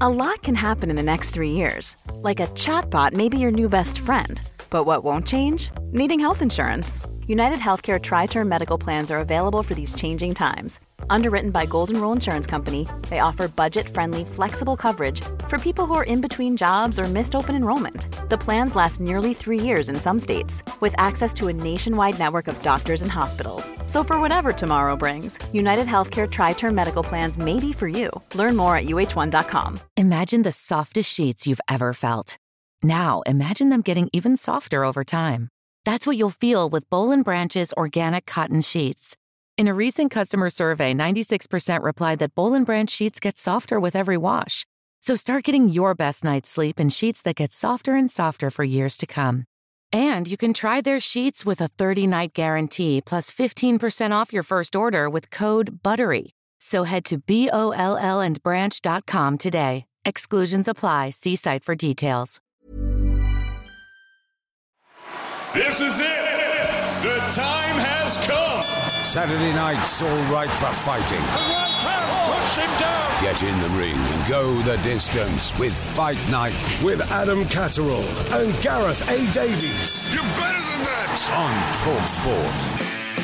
A lot can happen in the next 3 years. Like a chatbot may be your new best friend. But what won't change? Needing health insurance. United Healthcare Tri-Term Medical Plans are available for these changing times. Underwritten by Golden Rule Insurance Company, they offer budget-friendly, flexible coverage for people who are in between jobs or missed open enrollment. The plans last nearly 3 years in some states, with access to a nationwide network of doctors and hospitals. So for whatever tomorrow brings, United Healthcare Tri-Term Medical Plans may be for you. Learn more at uh1.com. Imagine the softest sheets you've ever felt. Now, imagine them getting even softer over time. That's what you'll feel with Boll & Branch's organic cotton sheets. In a recent customer survey, 96% replied that Boll & Branch sheets get softer with every wash. So start getting your best night's sleep in sheets that get softer and softer for years to come. And you can try their sheets with a 30-night guarantee plus 15% off your first order with code BUTTERY. So head to BOLLandbranch.com today. Exclusions apply. See site for details. This is it. The time has come. Saturday night's all right for fighting. Push him down. Get in the ring and go the distance with Fight Night with Adam Catterall and Gareth A. Davies. You're better than that. On TalkSport.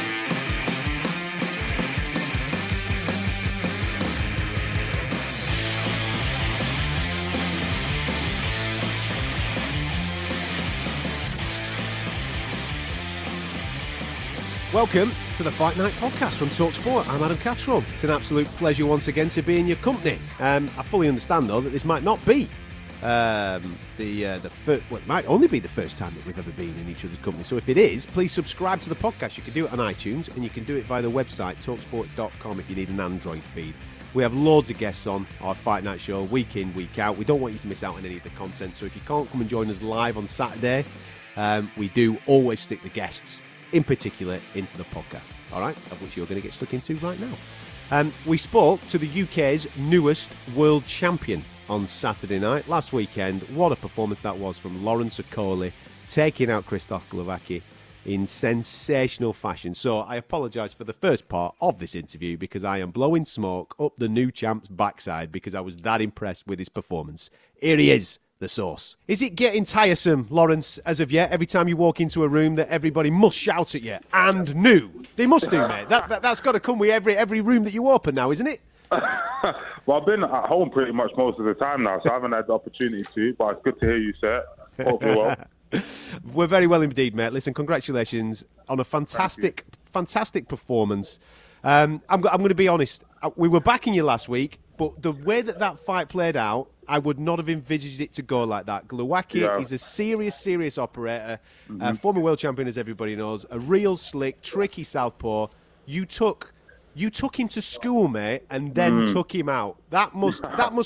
Welcome to the Fight Night podcast from TalkSport. I'm Adam Catterall. It's an absolute pleasure once again to be in your company. I fully understand, though, that this might not be it might only be the first time that we've ever been in each other's company. So if it is, please subscribe to the podcast. You can do it on iTunes, and you can do it via the website, talksport.com, if you need an Android feed. We have loads of guests on our Fight Night show, week in, week out. We don't want you to miss out on any of the content. So if you can't come and join us live on Saturday, we do always stick the guests in particular into the podcast, all right, of which you're going to get stuck into right now. We spoke to the UK's newest world champion on Saturday night. Last weekend, what a performance that was from Lawrence Okolie, taking out Krzysztof Glowacki in sensational fashion. So I apologise for the first part of this interview because I am blowing smoke up the new champ's backside because I was that impressed with his performance. Here he is, the source. Is it getting tiresome, Lawrence, as of yet, every time you walk into a room that everybody must shout at you? And new. They must do, mate. That's got to come with every room that you open now, isn't it? Well, I've been at home pretty much most of the time now, so I haven't had the opportunity to, but it's good to hear you say it. Hope you're well. We're very well indeed, mate. Listen, congratulations on a fantastic performance. I'm going to be honest. We were backing you last week, but the way that fight played out, I would not have envisaged it to go like that. Glowacki is a serious operator, former world champion, as everybody knows, a real slick, tricky southpaw. You took him to school, mate, and then took him out. That must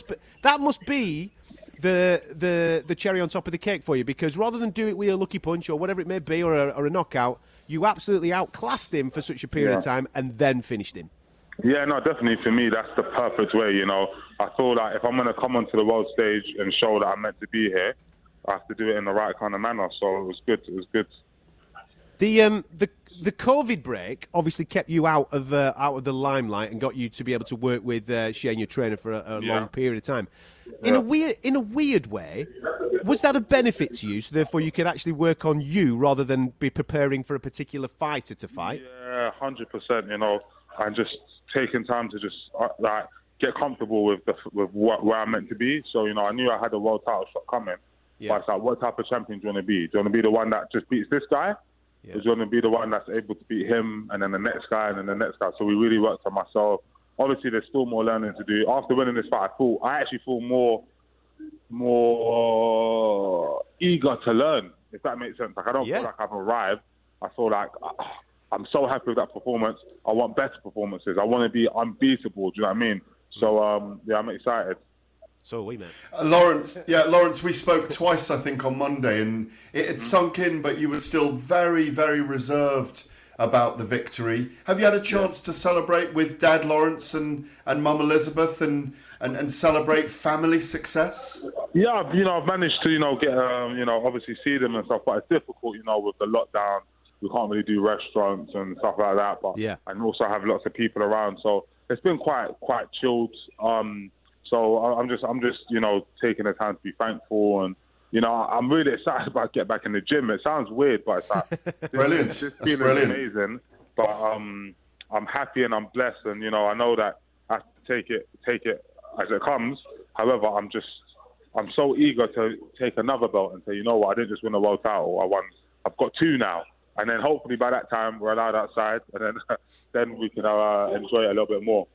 be the cherry on top of the cake for you, because rather than do it with a lucky punch or whatever it may be, or a knockout, you absolutely outclassed him for such a period of time and then finished him. Yeah, no, definitely for me, that's the perfect way, you know. I feel like if I'm going to come onto the world stage and show that I'm meant to be here, I have to do it in the right kind of manner. So it was good. The COVID break obviously kept you out of the limelight and got you to be able to work with Shane, your trainer, for a long period of time. In a weird way, was that a benefit to you? So therefore, you could actually work on you rather than be preparing for a particular fighter to fight. Yeah, 100%. You know, and just taking time to just get comfortable with where I'm meant to be. So, you know, I knew I had a world title shot coming. Yeah. But it's like, what type of champion do you want to be? Do you want to be the one that just beats this guy? Yeah. Or do you want to be the one that's able to beat him and then the next guy and then the next guy? So we really worked on myself. Obviously, there's still more learning to do. After winning this fight, I actually feel more eager to learn, if that makes sense. Like, I don't feel like I've arrived. I feel like I'm so happy with that performance. I want better performances. I want to be unbeatable. Do you know what I mean? So, I'm excited. So are we, man. Lawrence, we spoke twice, I think, on Monday, and it had sunk in, but you were still very, very reserved about the victory. Have you had a chance to celebrate with Dad Lawrence and Mum Elizabeth and celebrate family success? Yeah, I've managed to, get, obviously see them and stuff, but it's difficult, with the lockdown. We can't really do restaurants and stuff like that, and also have lots of people around. So it's been quite chilled. So So I'm just taking the time to be thankful, and I'm really excited about getting back in the gym. It sounds weird, but it's like brilliant. This feeling is amazing. But I'm happy and I'm blessed, and I know that I have to take it as it comes. However, I'm so eager to take another belt and say, you know what, I didn't just win a world title. I've got 2 now, and then hopefully by that time we're allowed outside, and then we can enjoy it a little bit more.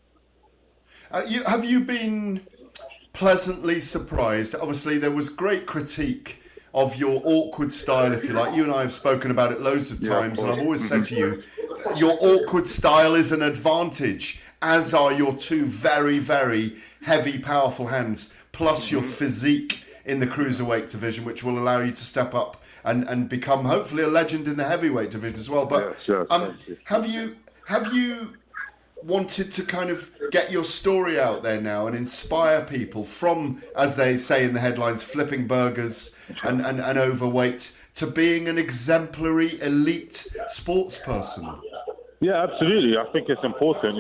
Have you been pleasantly surprised? Obviously, there was great critique of your awkward style, if you like. You and I have spoken about it loads of times, and I've always said to you, your awkward style is an advantage, as are your 2 very, very heavy, powerful hands, plus your physique in the cruiserweight division, which will allow you to step up and become, hopefully, a legend in the heavyweight division as well. But have you wanted to kind of get your story out there now and inspire people from, as they say in the headlines, flipping burgers and overweight to being an exemplary elite sports person? Yeah, absolutely. I think it's important,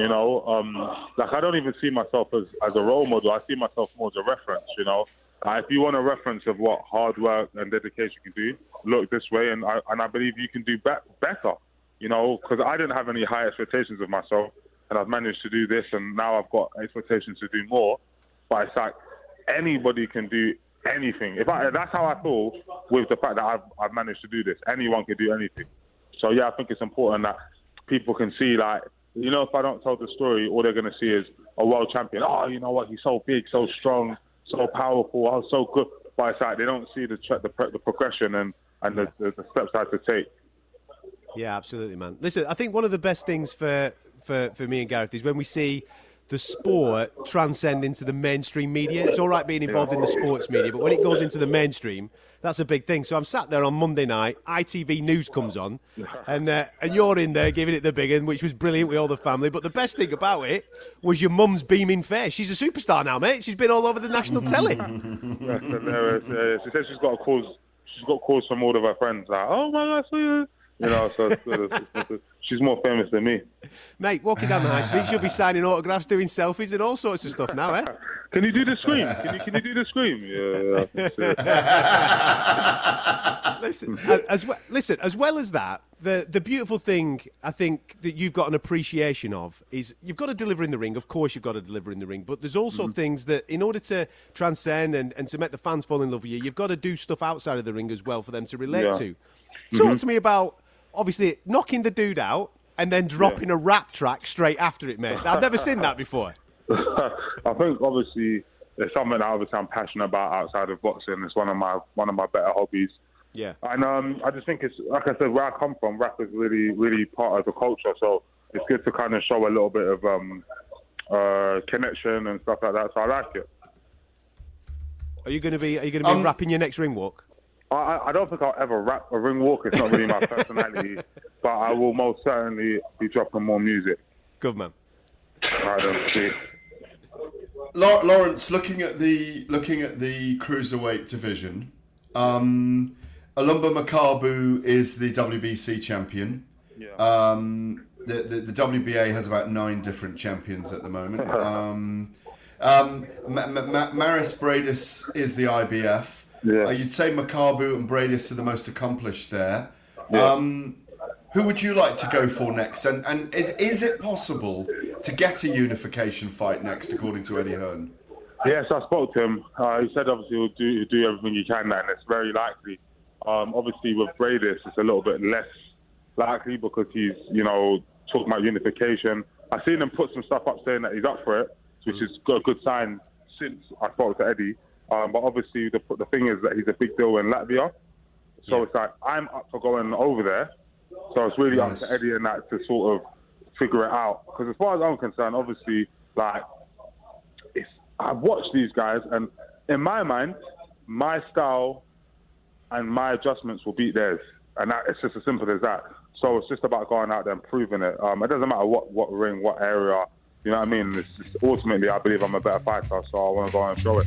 I don't even see myself as a role model. I see myself more as a reference, If you want a reference of what hard work and dedication can do, look this way, and I believe you can do better, because I didn't have any high expectations of myself, and I've managed to do this, and now I've got expectations to do more. But it's like anybody can do anything. That's how I feel with the fact that I've managed to do this. Anyone can do anything. So yeah, I think it's important that people can see, like, if I don't tell the story, all they're going to see is a world champion. Oh, you know what? He's so big, so strong, so powerful, oh, so good. But it's like they don't see the progression and the steps I have to take. Yeah, absolutely, man. Listen, I think one of the best things for me and Gareth is when we see the sport transcend into the mainstream media. It's all right being involved in the sports media, but when it goes into the mainstream, that's a big thing. So I'm sat there on Monday night, ITV News comes on, and you're in there giving it the big one, which was brilliant with all the family. But the best thing about it was your mum's beaming face. She's a superstar now, mate. She's been all over the national telly. That's hilarious. She said she's got calls from all of her friends, like, oh my God, I saw you. So she's more famous than me. Mate, walking down the high street, she'll be signing autographs, doing selfies and all sorts of stuff now, eh? Can you do the scream? Can you do the scream? Listen, as well as that, the beautiful thing I think that you've got an appreciation of is you've got to deliver in the ring. Of course you've got to deliver in the ring, but there's also things that in order to transcend and to make the fans fall in love with you, you've got to do stuff outside of the ring as well for them to relate to. Talk to me about, obviously, knocking the dude out and then dropping a rap track straight after it, mate. I've never seen that before. I think, obviously, it's something that obviously I'm passionate about outside of boxing. It's one of my better hobbies. Yeah. And I just think it's, like I said, where I come from, rap is really, really part of the culture. So it's good to kind of show a little bit of connection and stuff like that. So I like it. Are you going to be rapping your next ring walk? I don't think I'll ever rap a ring walk. It's not really my personality, but I will most certainly be dropping more music. Good man. Right, see. Lawrence, looking at the cruiserweight division, Alumba Makabu is the WBC champion. Yeah. The WBA has about 9 different champions at the moment. Maris Bradis is the IBF. Yeah. You'd say Makabu and Bradis are the most accomplished there. Yeah. Who would you like to go for next? And is it possible to get a unification fight next, according to Eddie Hearn? Yes, I spoke to him. He said obviously he'll do everything he can, and it's very likely. Obviously with Bradis, it's a little bit less likely because he's, talking about unification. I've seen him put some stuff up saying that he's up for it, which is a good sign since I spoke to Eddie. But obviously the thing is that he's a big deal in Latvia. So it's like, I'm up for going over there. So it's really up to Eddie and that to sort of figure it out. Because as far as I'm concerned, obviously, I've watched these guys, and in my mind, my style and my adjustments will beat theirs. And it's just as simple as that. So it's just about going out there and proving it. It doesn't matter what ring, what area. You know what I mean? It's just, ultimately, I believe I'm a better fighter, so I want to go out and show it.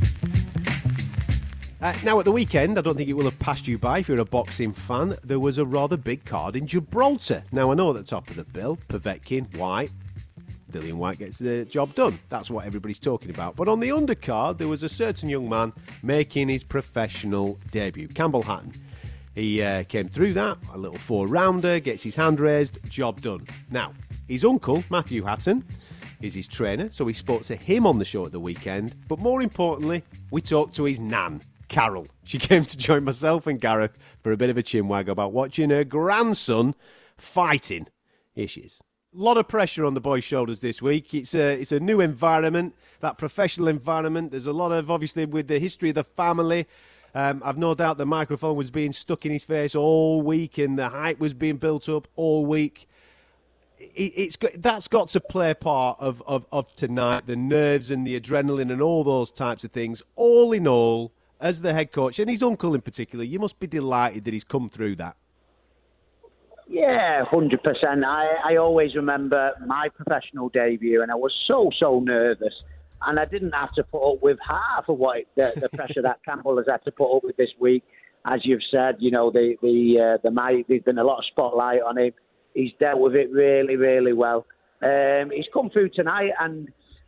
Now, at the weekend, I don't think it will have passed you by if you're a boxing fan, there was a rather big card in Gibraltar. Now, I know at the top of the bill, Povetkin, White, Dillian Whyte gets the job done. That's what everybody's talking about. But on the undercard, there was a certain young man making his professional debut, Campbell Hatton. He came through that, a little 4-rounder, gets his hand raised, job done. Now, his uncle, Matthew Hatton, is his trainer, so we spoke to him on the show at the weekend. But more importantly, we talked to his nan, Carol. She came to join myself and Gareth for a bit of a chinwag about watching her grandson fighting. Here she is. A lot of pressure on the boys' shoulders this week. It's a new environment, that professional environment. There's a lot of, obviously, with the history of the family. I've no doubt the microphone was being stuck in his face all week and the hype was being built up all week. That's got to play part of tonight, the nerves and the adrenaline and all those types of things. All in all, as the head coach, and his uncle in particular, you must be delighted that he's come through that. Yeah, 100%. I always remember my professional debut, and I was so nervous. And I didn't have to put up with half of what the pressure that Campbell has had to put up with this week. As you've said, you know, there's been a lot of spotlight on him. He's dealt with it really, really well. He's come through tonight, and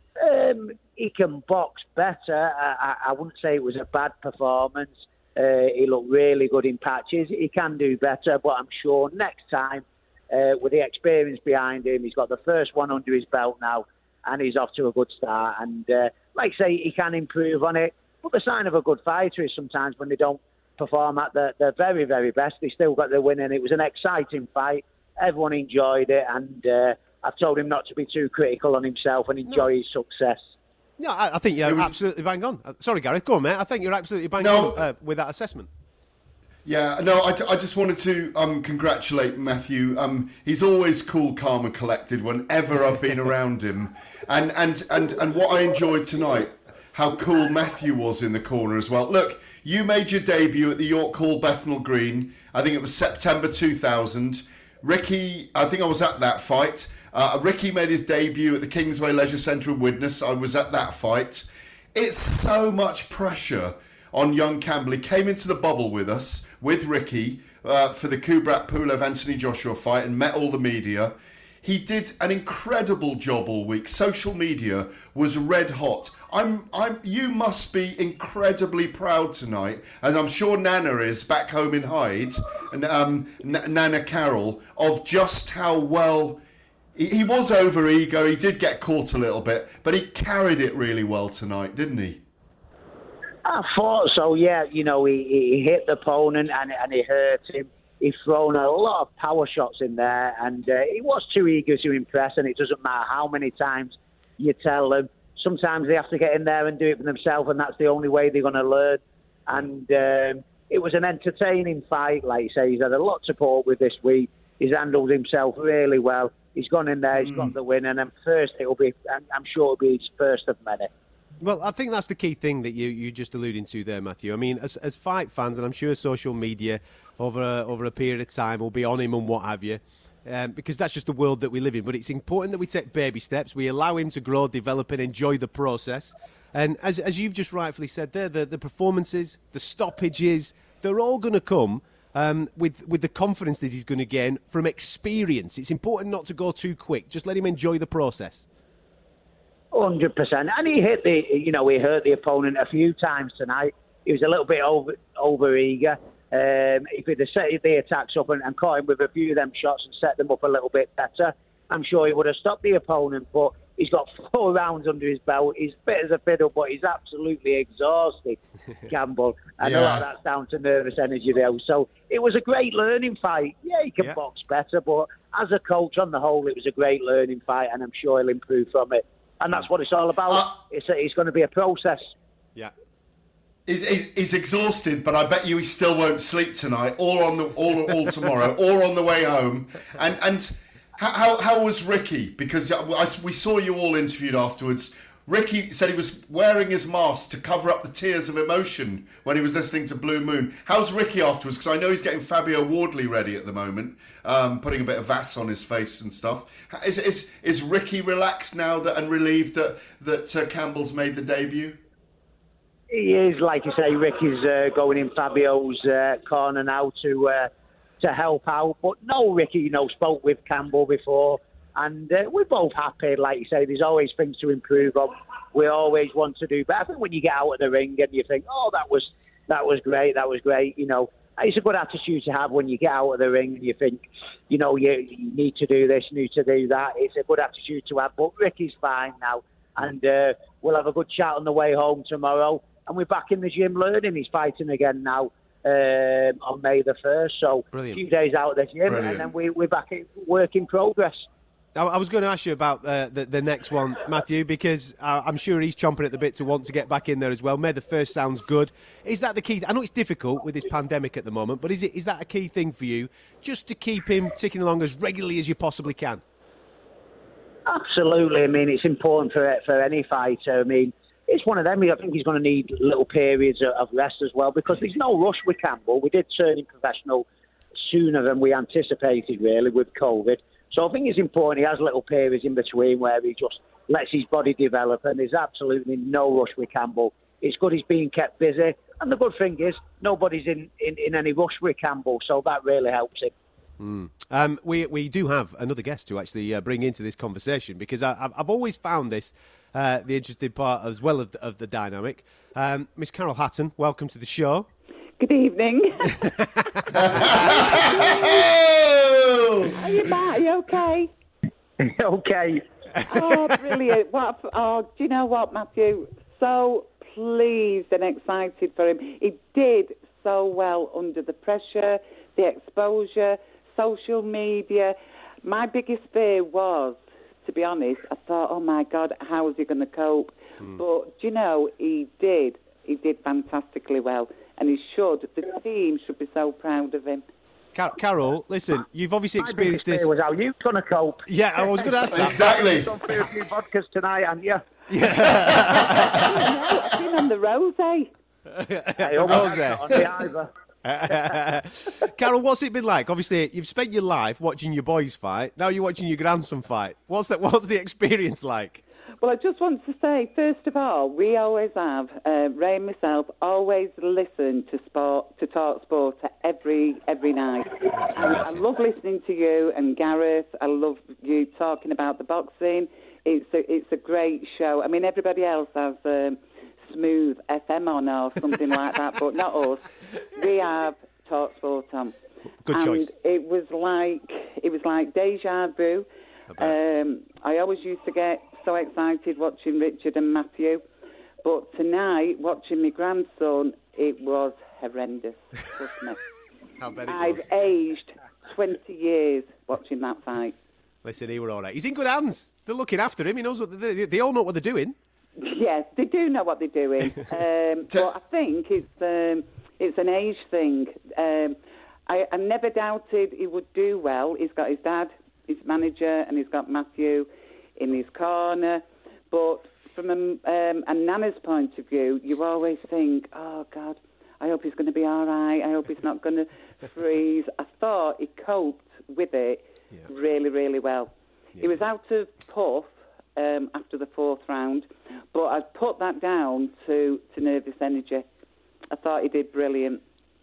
he can box better. I wouldn't say it was a bad performance. He looked really good in patches. He can do better, but I'm sure next time, with the experience behind him, he's got the first one under his belt now, and he's off to a good start. And like I say, he can improve on it. But the sign of a good fighter is sometimes when they don't perform at their very, very best, they still got the win. And it was an exciting fight. Everyone enjoyed it. And I've told him not to be too critical on himself and enjoy his success. No, I think you're absolutely bang on. Sorry, Gareth, go on, mate. I think you're absolutely bang on with that assessment. Yeah, no, I just wanted to congratulate Matthew. He's always cool, calm and collected whenever I've been around him. And what I enjoyed tonight, how cool Matthew was in the corner as well. Look, you made your debut at the York Hall Bethnal Green. I think it was September 2000. Ricky, I think I was at that fight. Ricky made his debut at the Kingsway Leisure Centre in Widnes. I was at that fight. It's so much pressure on young Campbell. He came into the bubble with us, with Ricky, for the Kubrat Pulev Anthony Joshua fight and met all the media. He did an incredible job all week. Social media was red hot. You must be incredibly proud tonight, and I'm sure Nana is back home in Hyde, and Nana Carol, of just how well he was over ego. He did get caught a little bit, but he carried it really well tonight, didn't he? I thought so, yeah. You know, he hit the opponent and he hurt him. He's thrown a lot of power shots in there, and he was too eager to impress, and it doesn't matter how many times you tell them. Sometimes they have to get in there and do it for themselves, and that's the only way they're going to learn. And it was an entertaining fight, like you say. He's had a lot to put up with this week. He's handled himself really well. He's gone in there, he's got the win, and I'm sure it'll be his first of many. Well, I think that's the key thing that you just alluding to there, Matthew. I mean, as fight fans, and I'm sure social media over a period of time will be on him and what have you, because that's just the world that we live in. But it's important that we take baby steps. We allow him to grow, develop, and enjoy the process. And as you've just rightfully said there, the performances, the stoppages, they're all going to come with the confidence that he's going to gain from experience. It's important not to go too quick. Just let him enjoy the process. 100%. And he hurt the opponent a few times tonight. He was a little bit over eager. If he'd have set the attacks up and caught him with a few of them shots and set them up a little bit better, I'm sure he would have stopped the opponent. But he's got 4 rounds under his belt. He's fit as a fiddle, but he's absolutely exhausted, Campbell. And a lot of that's down to nervous energy there. So it was a great learning fight. Yeah, he can box better, but as a coach on the whole, it was a great learning fight, and I'm sure he'll improve from it. And that's what it's all about. It's going to be a process. Yeah. He's exhausted, but I bet you he still won't sleep tonight, or tomorrow, or on the way home. And how was Ricky? Because we saw you all interviewed afterwards. Ricky said he was wearing his mask to cover up the tears of emotion when he was listening to Blue Moon. How's Ricky afterwards? Because I know he's getting Fabio Wardley ready at the moment, putting a bit of Vass on his face and stuff. Is Ricky relaxed now and relieved that Campbell's made the debut? He is, like you say. Ricky's going in Fabio's corner now to help out. But no, Ricky, spoke with Campbell before. And we're both happy. Like you say, there's always things to improve on. We always want to do better. I think when you get out of the ring and you think, oh, that was great, you know, it's a good attitude to have when you get out of the ring and you think, you know, you need to do this, you need to do that. It's a good attitude to have. But Ricky's fine now. And we'll have a good chat on the way home tomorrow. And we're back in the gym learning. He's fighting again now on May the 1st. So Brilliant. A few days out of the gym. Brilliant. And then we're back at work in progress. I was going to ask you about the next one, Matthew, because I'm sure he's chomping at the bit to want to get back in there as well. May the 1st sounds good. Is that the key? I know it's difficult with this pandemic at the moment, but is that a key thing for you, just to keep him ticking along as regularly as you possibly can? Absolutely. I mean, it's important for any fighter. I mean, it's one of them. I think he's going to need little periods of rest as well, because there's no rush with Campbell. We did turn him professional sooner than we anticipated, really, with COVID. So I think it's important he has little periods in between where he just lets his body develop, and there's absolutely no rush with Campbell. It's good he's being kept busy, and the good thing is nobody's in any rush with Campbell, so that really helps him. We do have another guest to actually bring into this conversation, because I've always found this the interesting part as well of the dynamic. Miss Carol Hatton, welcome to the show. Good evening. Are you back? Are you okay? Okay. Oh, brilliant. Do you know what, Matthew? So pleased and excited for him. He did so well under the pressure, the exposure, social media. My biggest fear was, to be honest, I thought, oh my God, how is he going to cope? But, do you know, he did fantastically well. And the team should be so proud of him. Carol, listen, you've obviously experienced this. Was how you going to cope? Yeah, I was going to ask that. Exactly. You've gone through a few vodkas tonight, haven't you? Yeah. I've been on the rosé. On the Iver. Carol, what's it been like? Obviously, you've spent your life watching your boys fight. Now you're watching your grandson fight. What's the experience like? Well, I just want to say, first of all, we always have, Ray and myself, always listen to Talk Sport every night. And I love listening to you and Gareth. I love you talking about the boxing. It's a great show. I mean, everybody else has Smooth FM on or something like that, but not us. We have Talk Sport on. Good choice. It was like deja vu. I always used to get so excited watching Richard and Matthew, but tonight watching my grandson, it was horrendous. Trust me. I've aged 20 years watching that fight. Listen, he were all right. He's in good hands. They're looking after him. He knows what they all know what they're doing. Yes, they do know what they're doing. But I think it's an age thing. I never doubted he would do well. He's got his dad, his manager, and he's got Matthew in his corner. But from a Nana's point of view, you always think, oh, God, I hope he's going to be all right. I hope he's not going to freeze. I thought he coped with it really, really well. Yeah. He was out of puff after the 4th round, but I'd put that down to nervous energy. I thought he did brilliant.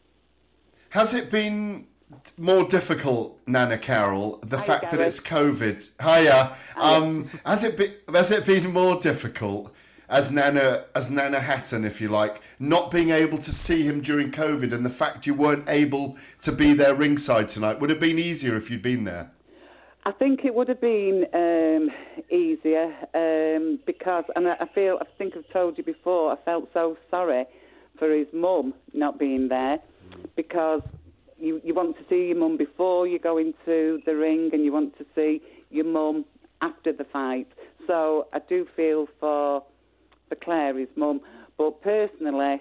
Has it been more difficult, Nana Carol, the fact that it's COVID? Hiya. Has it been more difficult as Nana Hatton, if you like, not being able to see him during COVID, and the fact you weren't able to be there ringside tonight? Would it have been easier if you'd been there? I think it would have been easier because, and I think I've told you before, I felt so sorry for his mum not being there, because you want to see your mum before you go into the ring, and you want to see your mum after the fight. So I do feel for Claire, his mum. But personally,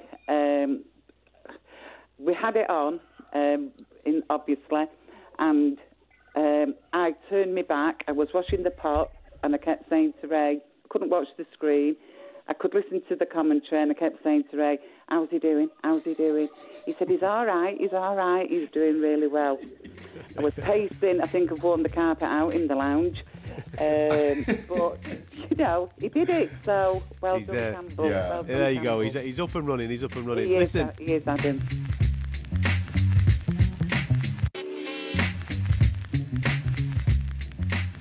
we had it on, obviously, and I turned my back. I was washing the pot, and I kept saying to Ray, couldn't watch the screen. I could listen to the commentary, and I kept saying to Ray, how's he doing? How's he doing? He said, he's all right, he's doing really well. I was pacing. I think I've worn the carpet out in the lounge. But, you know, he did it. So, well he's done, there. Campbell. Yeah. Well done, there you go. Campbell. He's up and running. He's up and running. He Listen. is, Adam.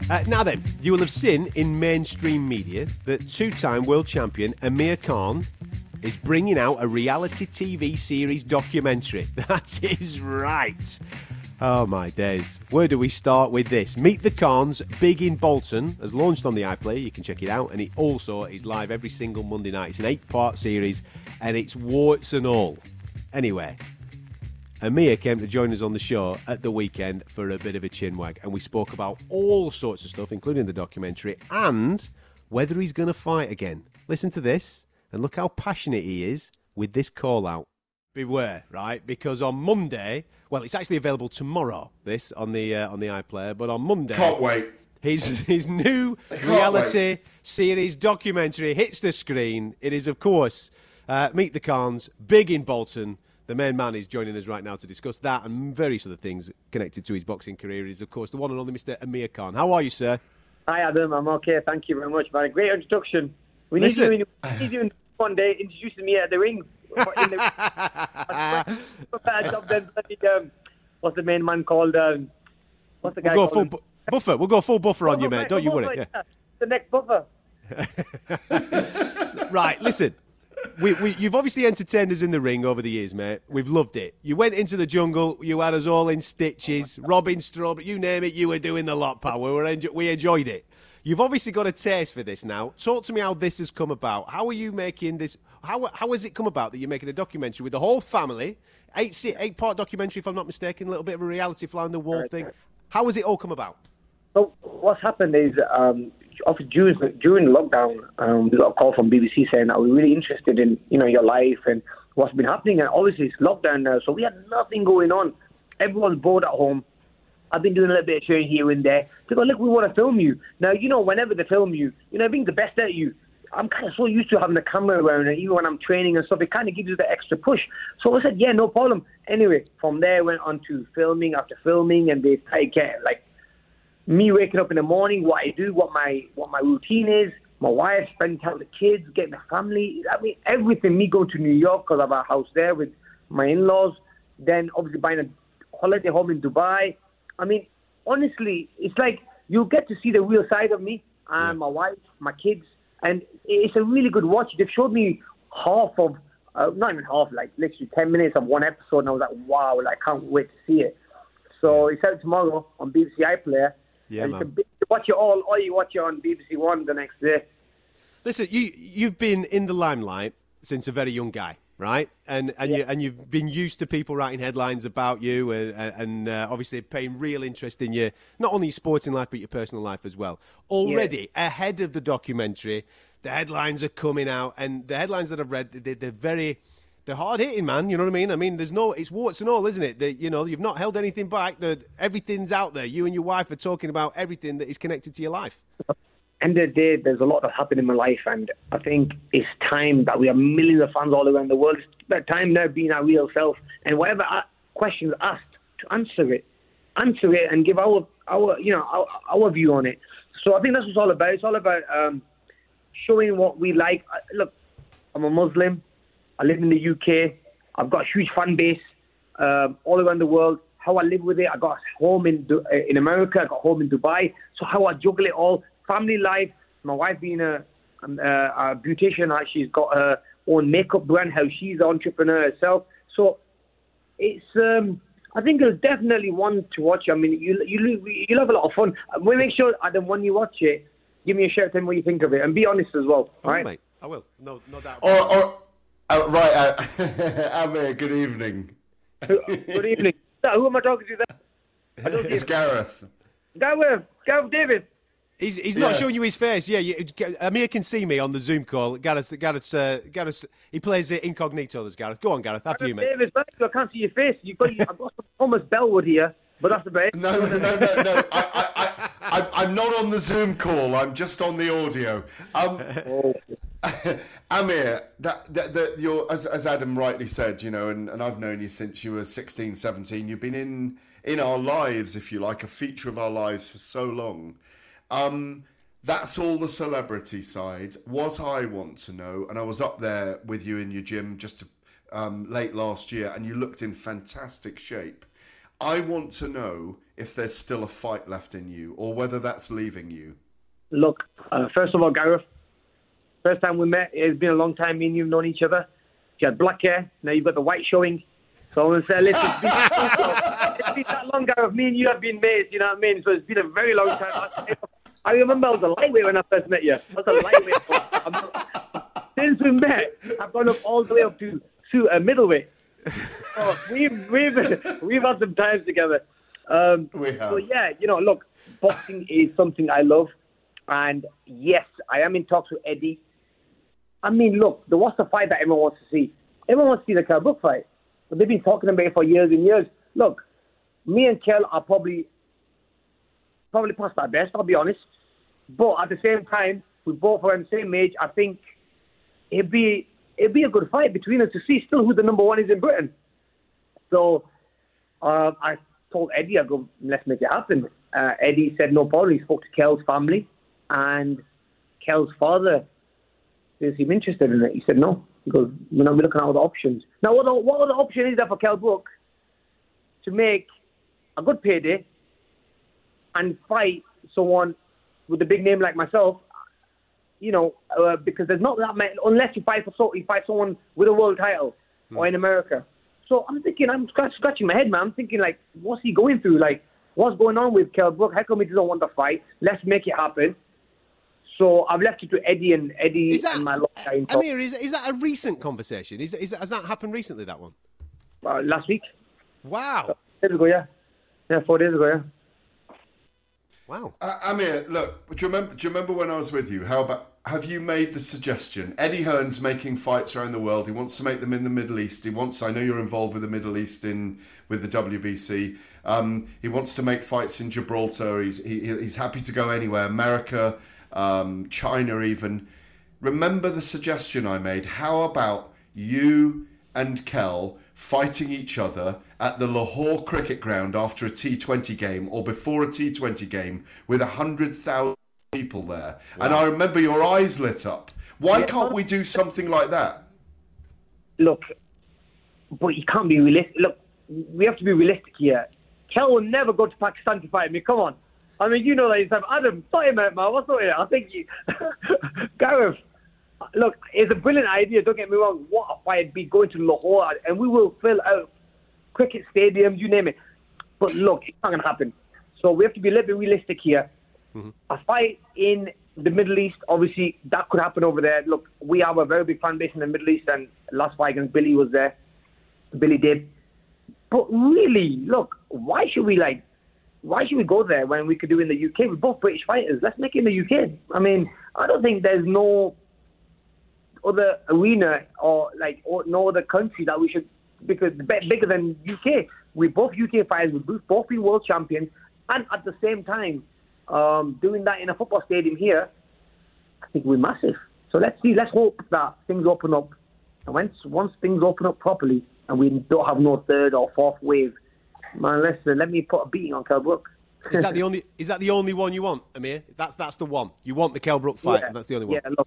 Now then, you will have seen in mainstream media that two-time world champion Amir Khan is bringing out a reality TV series documentary. That is right. Oh, my days. Where do we start with this? Meet the Khans, Big in Bolton, has launched on the iPlayer. You can check it out. And it also is live every single Monday night. It's an 8-part series, and it's warts and all. Anyway, Amir came to join us on the show at the weekend for a bit of a chinwag. And we spoke about all sorts of stuff, including the documentary, and whether he's going to fight again. Listen to this, and look how passionate he is with this call-out. Beware, right? Because on Monday... Well, it's actually available tomorrow, this, on the iPlayer. But on Monday... Can't wait. His new reality series documentary hits the screen. It is, of course, Meet the Khans, Big in Bolton. The main man is joining us right now to discuss that and various other things connected to his boxing career. It is, of course, the one and only Mr. Amir Khan. How are you, sir? Hi, Adam. I'm okay. Thank you very much, man. A great introduction. We need you one day introducing me at the ring. What's the main man called? What's the guy called? Buffer. We'll go full buffer on you, mate. Don't you worry. Yeah. The next buffer. Right, listen. You've obviously entertained us in the ring over the years, mate. We've loved it. You went into the jungle. You had us all in stitches. Robin Strobe, you name it, you were doing the lot, pal. We enjoyed it. You've obviously got a taste for this now. Talk to me how this has come about. How are you making this? How has it come about that you're making a documentary with the whole family? 8-part documentary, if I'm not mistaken. A little bit of a reality fly on the wall thing. How has it all come about? So what's happened is, during lockdown, we got a call from BBC saying that we're really interested in your life and what's been happening. And obviously it's lockdown now, so we had nothing going on. Everyone's bored at home. I've been doing a little bit of training here and there. They go, look, we want to film you. Now, whenever they film you, being the best at you, I'm kind of so used to having the camera around, and even when I'm training and stuff, it kind of gives you the extra push. So I said, yeah, no problem. Anyway, from there, went on to filming after filming, and they take care, like, me waking up in the morning, what I do, what my routine is, my wife, spending time with the kids, getting the family. I mean, everything. Me going to New York because I have a house there with my in-laws. Then, obviously, buying a holiday home in Dubai. I mean, honestly, it's like you get to see the real side of me and my wife, my kids, and it's a really good watch. They've showed me half of, not even half, like literally 10 minutes of one episode, and I was like, wow, I can't wait to see it. So it's out tomorrow on BBC iPlayer. Yeah, and man. you watch it all, or you watch it on BBC One the next day. Listen, you've been in the limelight since a very young guy. Right, and you've been used to people writing headlines about you, and obviously paying real interest in your not only your sporting life but your personal life as well. Already ahead of the documentary, the headlines are coming out, and the headlines that I've read, they're hard hitting, man. You know what I mean? I mean, it's warts and all, isn't it? You've not held anything back. Everything's out there. You and your wife are talking about everything that is connected to your life. End of the day, there's a lot that happened in my life, and I think it's time that we have millions of fans all around the world. It's about time now being our real self, and whatever questions asked, to answer it, and give our view on it. So I think that's what it's all about. It's all about showing what we like. Look, I'm a Muslim. I live in the UK. I've got a huge fan base all around the world. How I live with it, I got a home in America. I got a home in Dubai. So how I juggle it all. Family life, my wife being a beautician, she's got her own makeup brand, how she's an entrepreneur herself. So it's, I think it's definitely one to watch. I mean, you'll have a lot of fun. We'll make sure, Adam, when you watch it, give me a shout and what you think of it, and be honest as well. Oh, right, mate, I will. No doubt. Right, Amir, good evening. Good evening. Who am I talking to there? It's Gareth. Gareth David. He's not showing you his face. Yeah, Amir can see me on the Zoom call. Gareth, he plays incognito. There's Gareth. Go on, Gareth. After you, mate. David, I can't see your face. I've got Thomas Bellwood here, but that's about it. No. I'm not on the Zoom call. I'm just on the audio. Amir, you're, as Adam rightly said, and I've known you since you were 16, 17. You've been in our lives, if you like, a feature of our lives for so long. That's all the celebrity side. What I want to know, and I was up there with you in your gym just late last year, and you looked in fantastic shape. I want to know if there's still a fight left in you or whether that's leaving you. Look, first of all, Gareth, first time we met, it's been a long time. Me and you have known each other. You had black hair, now you've got the white showing. So I'm going to say, listen, it's been that long, Gareth. Me and you have been mates, you know what I mean? So it's been a very long time. I remember I was a lightweight when I first met you. I was a lightweight. Since we met, I've gone up all the way up to a middleweight. So we've had some times together. We have. So yeah, look, boxing is something I love, and yes, I am in talks with Eddie. I mean, look, what's the fight that everyone wants to see? Everyone wants to see the Kell Brook fight, but they've been talking about it for years and years. Look, me and Kell are probably past our best, I'll be honest. But at the same time, we both are on the same age. I think it'd be a good fight between us to see still who the number one is in Britain. So I told Eddie, I go, let's make it happen. Eddie said no problem. He spoke to Kell's family, and Kell's father didn't seem interested in it. He said no. He goes, we're looking at other options. Now, what other option is there for Kell Brook to make a good payday and fight someone with a big name like myself? Because there's not that many, unless you fight someone with a world title or in America. So I'm thinking, I'm scratching my head, man. I'm thinking, like, what's he going through? Like, what's going on with Kell Brook? How come he doesn't want to fight? Let's make it happen. So I've left it to Eddie and my long guy. Amir, is that a recent conversation? Has that happened recently, that one? Last week. Wow. 4 days ago, yeah. Yeah, 4 days ago, yeah. Wow. Amir, look, do you remember when I was with you? Have you made the suggestion? Eddie Hearn's making fights around the world. He wants to make them in the Middle East. I know you're involved with the Middle East with the WBC. He wants to make fights in Gibraltar. He's happy to go anywhere. America, China even. Remember the suggestion I made? How about you and Kell fighting each other at the Lahore cricket ground after a T20 game or before a T20 game with 100,000 people there? Wow. And I remember your eyes lit up. Why can't we do something like that? Look, but you can't be realistic. Look, we have to be realistic here. Kell will never go to Pakistan to fight me. Come on. I mean, you know that yourself. Adam, sorry, man. What's the way? I think you... Gareth, look, it's a brilliant idea. Don't get me wrong. What a fight it'd be going to Lahore, and we will fill out cricket stadiums, you name it. But look, it's not going to happen. So we have to be a little bit realistic here. Mm-hmm. A fight in the Middle East, obviously, that could happen over there. Look, we have a very big fan base in the Middle East, and last fight against Billy was there. Billy did. But really, look, why should we go there when we could do it in the UK? We're both British fighters. Let's make it in the UK. I mean, I don't think there's no other arena or no other country that we should, because bigger than UK. We're both UK fighters. We've both been world champions, and at the same time, doing that in a football stadium here, I think we're massive. So let's see. Let's hope that things open up, and once things open up properly, and we don't have no third or fourth wave, man, let me put a beating on Kell Brook. Is that the only one you want, Amir? That's the one you want, the Kell Brook fight. And that's the only one. Yeah, look,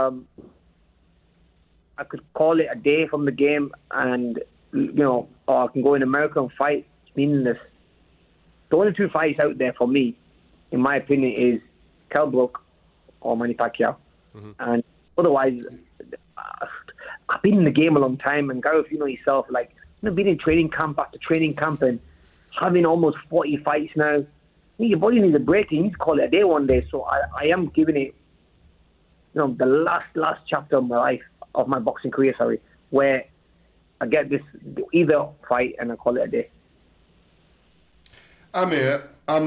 I could call it a day from the game, and or I can go in America and fight. It's meaningless. The only two fights out there for me, in my opinion, is Kell Brook or Manny Pacquiao. Mm-hmm. And otherwise, I've been in the game a long time, and Gareth, you know yourself, being in training camp after training camp and having almost 40 fights now. Your body needs a break. You need to call it a day one day. So I am giving it, the last chapter of my life, of my boxing career, where I get this either fight and I call it a day. Amir,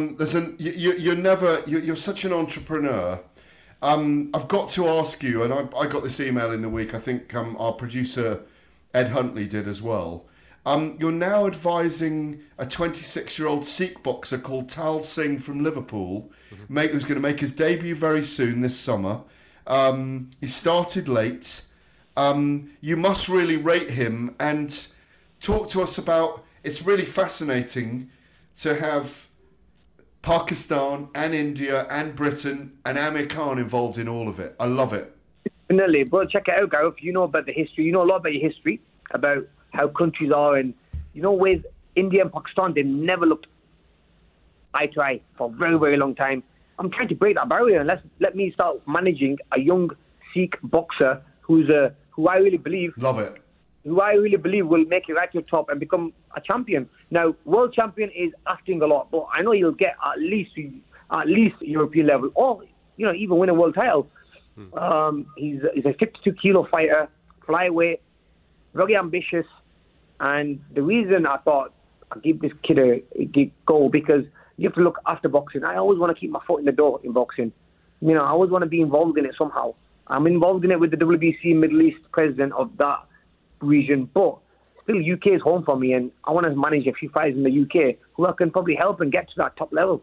you're such an entrepreneur. I've got to ask you, and I got this email in the week. I think our producer Ed Huntley did as well. You're now advising a 26-year-old Sikh boxer called Tal Singh from Liverpool, who's going to make his debut very soon this summer. He started late. You must really rate him and talk to us about. It's really fascinating to have Pakistan and India and Britain and Amir Khan involved in all of it. I love it. Definitely, but check it out, Gareth. You know about the history. You know a lot about your history, about how countries are, and with India and Pakistan, they never looked eye to eye for a very, very long time. I'm trying to break that barrier and let me start managing a young Sikh boxer who I really believe will make it right to the top and become a champion. Now, world champion is asking a lot, but I know he'll get at least European level, or even win a world title. He's a 52 kilo fighter, flyweight, very ambitious, and the reason I thought I'd give this kid a go because you have to look after boxing. I always want to keep my foot in the door in boxing. I always want to be involved in it somehow. I'm involved in it with the WBC Middle East president of that region, but still UK is home for me, and I want to manage a few fighters in the UK who I can probably help and get to that top level.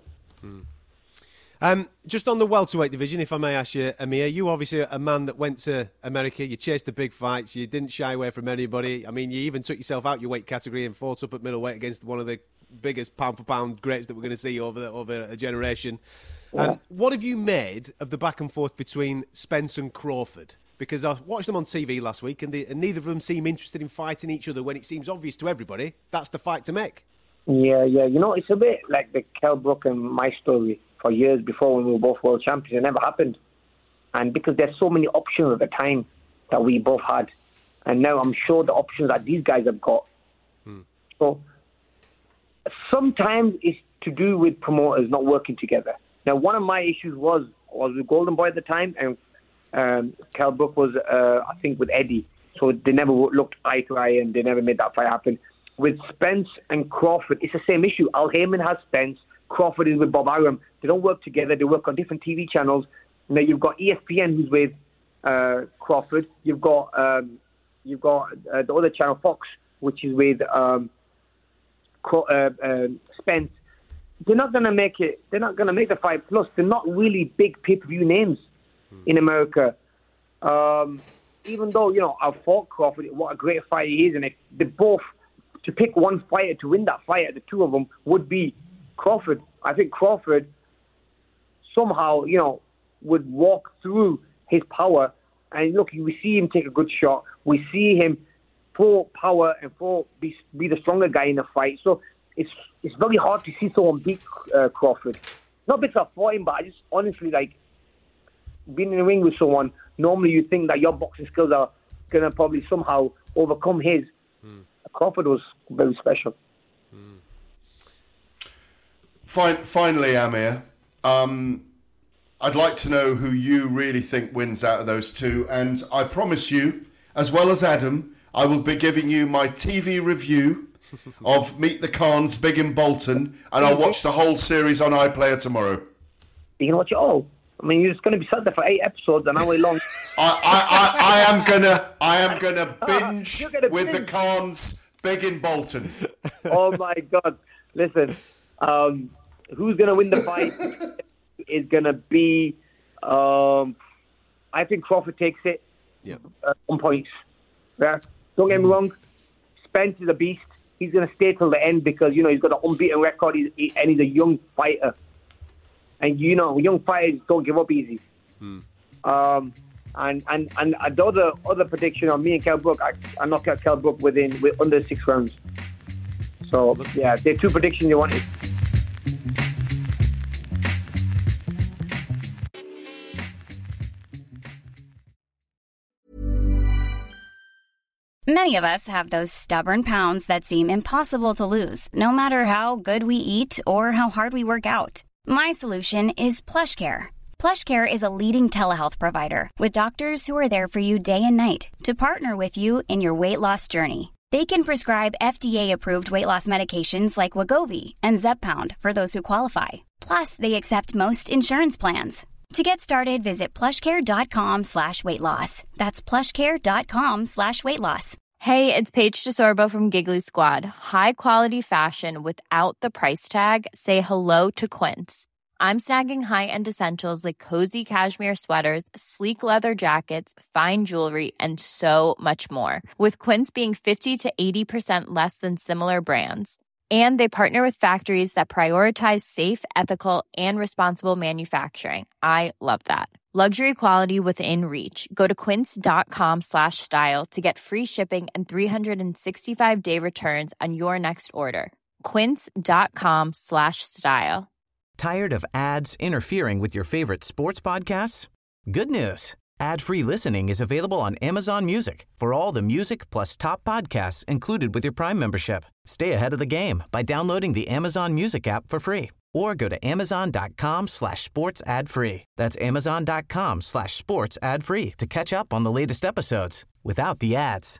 Just on the welterweight division, if I may ask you, Amir, you obviously are a man that went to America, you chased the big fights, you didn't shy away from anybody. I mean, you even took yourself out your weight category and fought up at middleweight against one of the biggest pound-for-pound greats that we're going to see over a generation. What have you made of the back and forth between Spence and Crawford? Because I watched them on TV last week, and neither of them seem interested in fighting each other when it seems obvious to everybody that's the fight to make. Yeah. It's a bit like the Kell Brook and my story. For years before, when we were both world champions, it never happened. And because there's so many options at the time that we both had, and now I'm sure the options that these guys have got. So sometimes it's to do with promoters not working together. Now, one of my issues was with Golden Boy at the time, and Kell Brook was, I think, with Eddie. So they never looked eye to eye, and they never made that fight happen. With Spence and Crawford, it's the same issue. Al Heyman has Spence. Crawford is with Bob Arum. They don't work together. They work on different TV channels. Now you've got ESPN who's with Crawford. You've got the other channel, Fox, which is with Spence. They're not going to make it. They're not going to make the fight. Plus, they're not really big pay-per-view names in America. Even though I've fought Crawford, what a great fighter he is, and if they both to pick one fighter to win that fight, the two of them would be Crawford. I think Crawford somehow, would walk through his power. And look, we see him take a good shot. We see him throw power and be the stronger guy in the fight. So it's very hard to see someone beat Crawford. Not because I fought him, but I just honestly, being in the ring with someone, normally you think that your boxing skills are going to probably somehow overcome his. Crawford was very special. Finally, Amir, I'd like to know who you really think wins out of those two. And I promise you, as well as Adam, I will be giving you my TV review of Meet the Khans, Big in Bolton, and I'll watch the whole series on iPlayer tomorrow. You can watch it all. I mean, you're just going to be sat there for 8 episodes, an hour long. I am gonna binge with the Khans, Big in Bolton. Oh my God! Listen, who's going to win the fight is going to be. I think Crawford takes it. Yeah. 1 point. Yeah. Don't get me wrong. Spence is a beast. He's going to stay till the end because he's got an unbeaten record. And he's a young fighter. And young fighters don't give up easy. And the other prediction on me and Kell Brook, I knock out Kell Brook with under 6 rounds. So yeah, there are 2 predictions you wanted. Many of us have those stubborn pounds that seem impossible to lose, no matter how good we eat or how hard we work out. My solution is PlushCare. PlushCare is a leading telehealth provider with doctors who are there for you day and night to partner with you in your weight loss journey. They can prescribe FDA-approved weight loss medications like Wegovy and Zepbound for those who qualify. Plus, they accept most insurance plans. To get started, visit plushcare.com/weightloss. That's plushcare.com/weightloss. Hey, it's Paige DeSorbo from Giggly Squad. High quality fashion without the price tag. Say hello to Quince. I'm snagging high-end essentials like cozy cashmere sweaters, sleek leather jackets, fine jewelry, and so much more. With Quince being 50 to 80% less than similar brands. And they partner with factories that prioritize safe, ethical, and responsible manufacturing. I love that. Luxury quality within reach. Go to quince.com/style to get free shipping and 365-day returns on your next order. quince.com/style. Tired of ads interfering with your favorite sports podcasts? Good news. Ad-free listening is available on Amazon Music for all the music plus top podcasts included with your Prime membership. Stay ahead of the game by downloading the Amazon Music app for free or go to amazon.com/sports ad free. That's amazon.com/sports ad free to catch up on the latest episodes without the ads.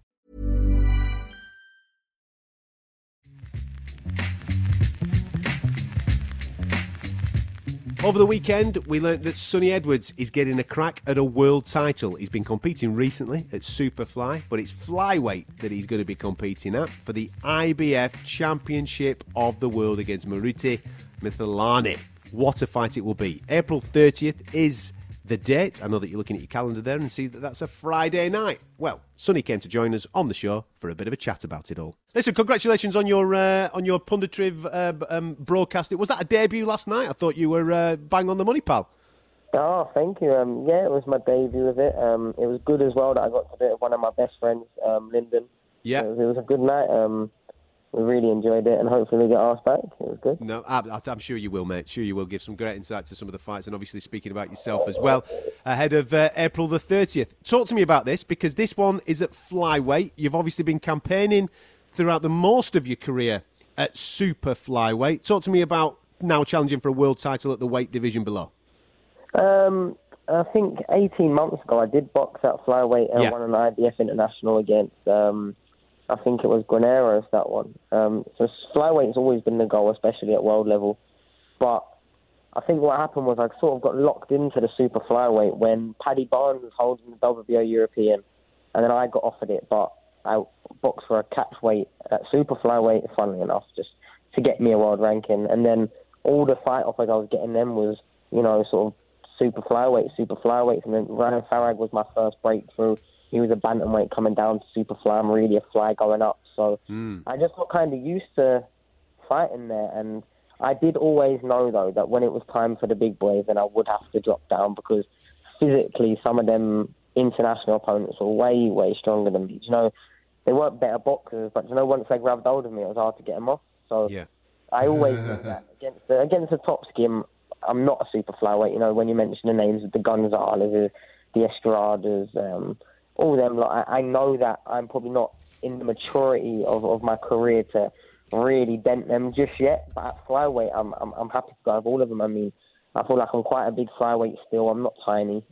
Over the weekend, we learnt that Sonny Edwards is getting a crack at a world title. He's been competing recently at Superfly, but it's flyweight that he's going to be competing at for the IBF Championship of the World against Maruti Mithilani. What a fight it will be. April 30th is the date. I know that you're looking at your calendar there and see that that's a Friday night. Well, Sonny came to join us on the show for a bit of a chat about it all. Listen, congratulations on your punditry broadcast. Was that a debut last night? I thought you were bang on the money, pal. Oh, thank you. Yeah, it was my debut with it. It was good as well that I got to do it with one of my best friends, Lyndon. Yeah. It was a good night. We really enjoyed it, and hopefully we get asked back. It was good. No, I'm sure you will, mate. Sure you will give some great insight to some of the fights, and obviously speaking about yourself as well, ahead of April the 30th. Talk to me about this, because this one is at flyweight. You've obviously been campaigning throughout the most of your career at super flyweight. Talk to me about now challenging for a world title at the weight division below. I think 18 months ago I did box at flyweight and won an IBF International against... I think it was Guarneros, that one. So flyweight's always been the goal, especially at world level. But I think what happened was I sort of got locked into the super flyweight when Paddy Barnes was holding the WBO European, and then I got offered it, but I boxed for a catchweight at super flyweight, funnily enough, just to get me a world ranking. And then all the fight offers I was getting them was, sort of super flyweights, and then Ryan Farag was my first breakthrough. He was a bantamweight coming down to Superfly. I'm really a fly going up. So I just got kind of used to fighting there. And I did always know, though, that when it was time for the big boys, then I would have to drop down because physically some of them international opponents were way, way stronger than me. They weren't better boxers, but, once they grabbed hold of me, it was hard to get them off. So I always did that. Against the top skim, I'm not a super flyweight. When you mention the names of the Gonzalez, the Estradas, all them, I know that I'm probably not in the maturity of my career to really dent them just yet. But at flyweight, I'm happy to go with all of them. I mean, I feel like I'm quite a big flyweight still. I'm not tiny,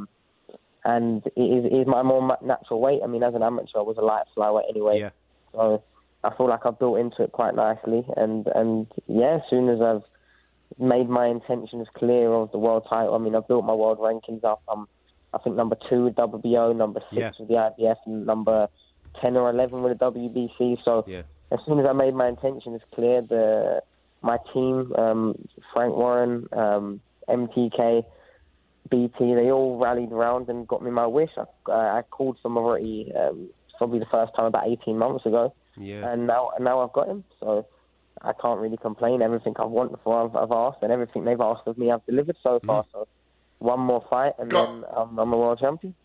and it is my more natural weight. I mean, as an amateur, I was a light flyweight anyway. Yeah. So I feel like I've built into it quite nicely. And as soon as I've made my intentions clear of the world title, I mean, I've built my world rankings up. I think number 2 with WBO, number 6 with the IBF, and number 10 or 11 with the WBC. So as soon as I made my intentions clear, my team, Frank Warren, MTK, BT, they all rallied around and got me my wish. I called for Moretti probably the first time about 18 months ago, and now I've got him. So I can't really complain. Everything I've wanted for, I've asked, and everything they've asked of me, I've delivered so far. So one more fight, and then I'm a world champion.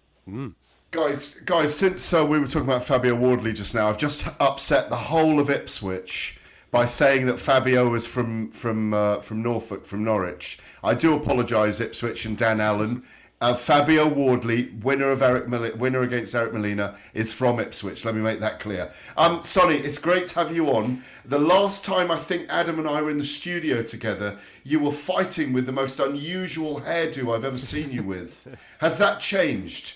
Guys, since we were talking about Fabio Wardley just now, I've just upset the whole of Ipswich by saying that Fabio was from Norfolk, from Norwich. I do apologise, Ipswich and Dan Allen. Fabio Wardley, winner against Eric Molina, is from Ipswich. Let me make that clear. Sonny, it's great to have you on. The last time I think Adam and I were in the studio together, you were fighting with the most unusual hairdo I've ever seen you with. Has that changed?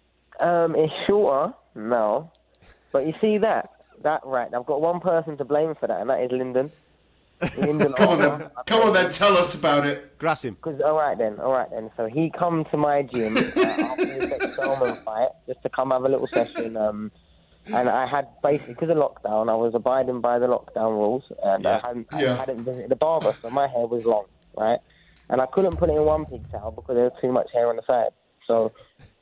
It's shorter now, but you see that right? I've got one person to blame for that, and that is Lyndon. Come on then, tell us about it. Grass him. All right then. So he come to my gym after the Beck Salmon fight just to come have a little session. And I had basically, because of lockdown, I was abiding by the lockdown rules, and I hadn't visited the barber, so my hair was long, right? And I couldn't put it in one pigtail because there was too much hair on the side. So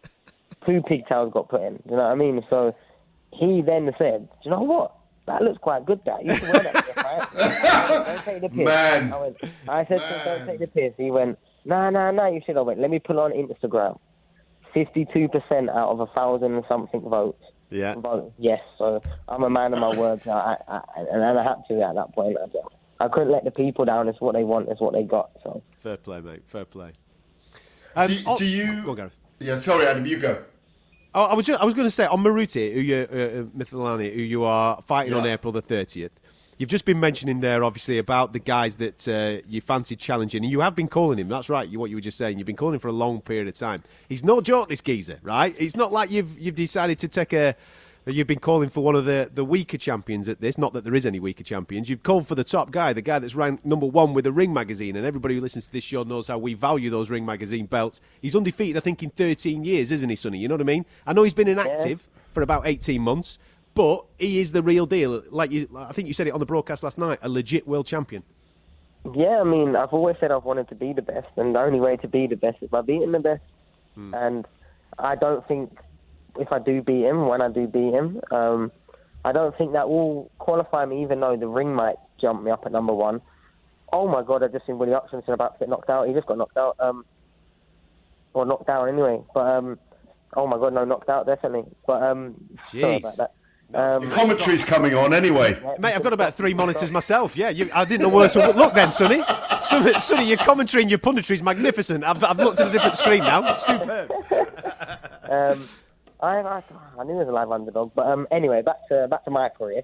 2 pigtails got put in. Do you know what I mean? So he then said, "Do you know what? That looks quite good, that. You should wear that to the fight." Don't take the piss. Man. I said, don't take the piss. He went, nah, you should. I went, let me put on Instagram. 52% out of 1,000 and something votes vote yes. So I'm a man of my words, and I had to at that point. I couldn't let the people down. It's what they want. It's what they got. So fair play, mate. Fair play. Do you? Go on, Gareth. Yeah, sorry, Adam. You go. Oh, I was going to say on Maruti, Mithilani, who you are fighting on April the 30th. You've just been mentioning there, obviously, about the guys that you fancied challenging, and you have been calling him. That's right, what you were just saying. You've been calling him for a long period of time. He's no joke, this geezer, right? It's not like you've decided to take you've been calling for one of the weaker champions at this. Not that there is any weaker champions. You've called for the top guy, the guy that's ranked number 1 with the Ring magazine, and everybody who listens to this show knows how we value those Ring magazine belts. He's undefeated, I think, in 13 years, isn't he, Sonny? You know what I mean? I know he's been inactive for about 18 months, but he is the real deal. I think you said it on the broadcast last night, a legit world champion. Yeah, I mean, I've always said I've wanted to be the best, and the only way to be the best is by beating the best. And I don't think if I do beat him, when I do beat him, I don't think that will qualify me, even though the Ring might jump me up at number 1. Oh my God, I just seen Willie Hutchinson about to get knocked out. He just got knocked out, or knocked down anyway. But oh my God, no, knocked out definitely. But sorry about that. The commentary's coming on anyway. Mate, I've got about 3 monitors myself. Yeah, I didn't know where to look then, Sonny. Sonny, your commentary and your punditry is magnificent. I've looked at a different screen now. Superb. I knew he was a live underdog, but anyway, back to my career.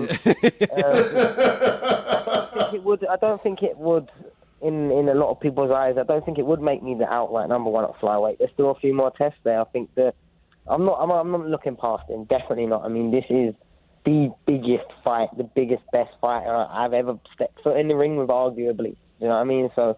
I don't think it would. In a lot of people's eyes, I don't think it would make me the outright number 1 at flyweight. There's still a few more tests there. I think that I'm not looking past him. Definitely not. I mean, this is the biggest fight, the biggest, best fighter I've ever stepped foot in the ring with, arguably. You know what I mean? So,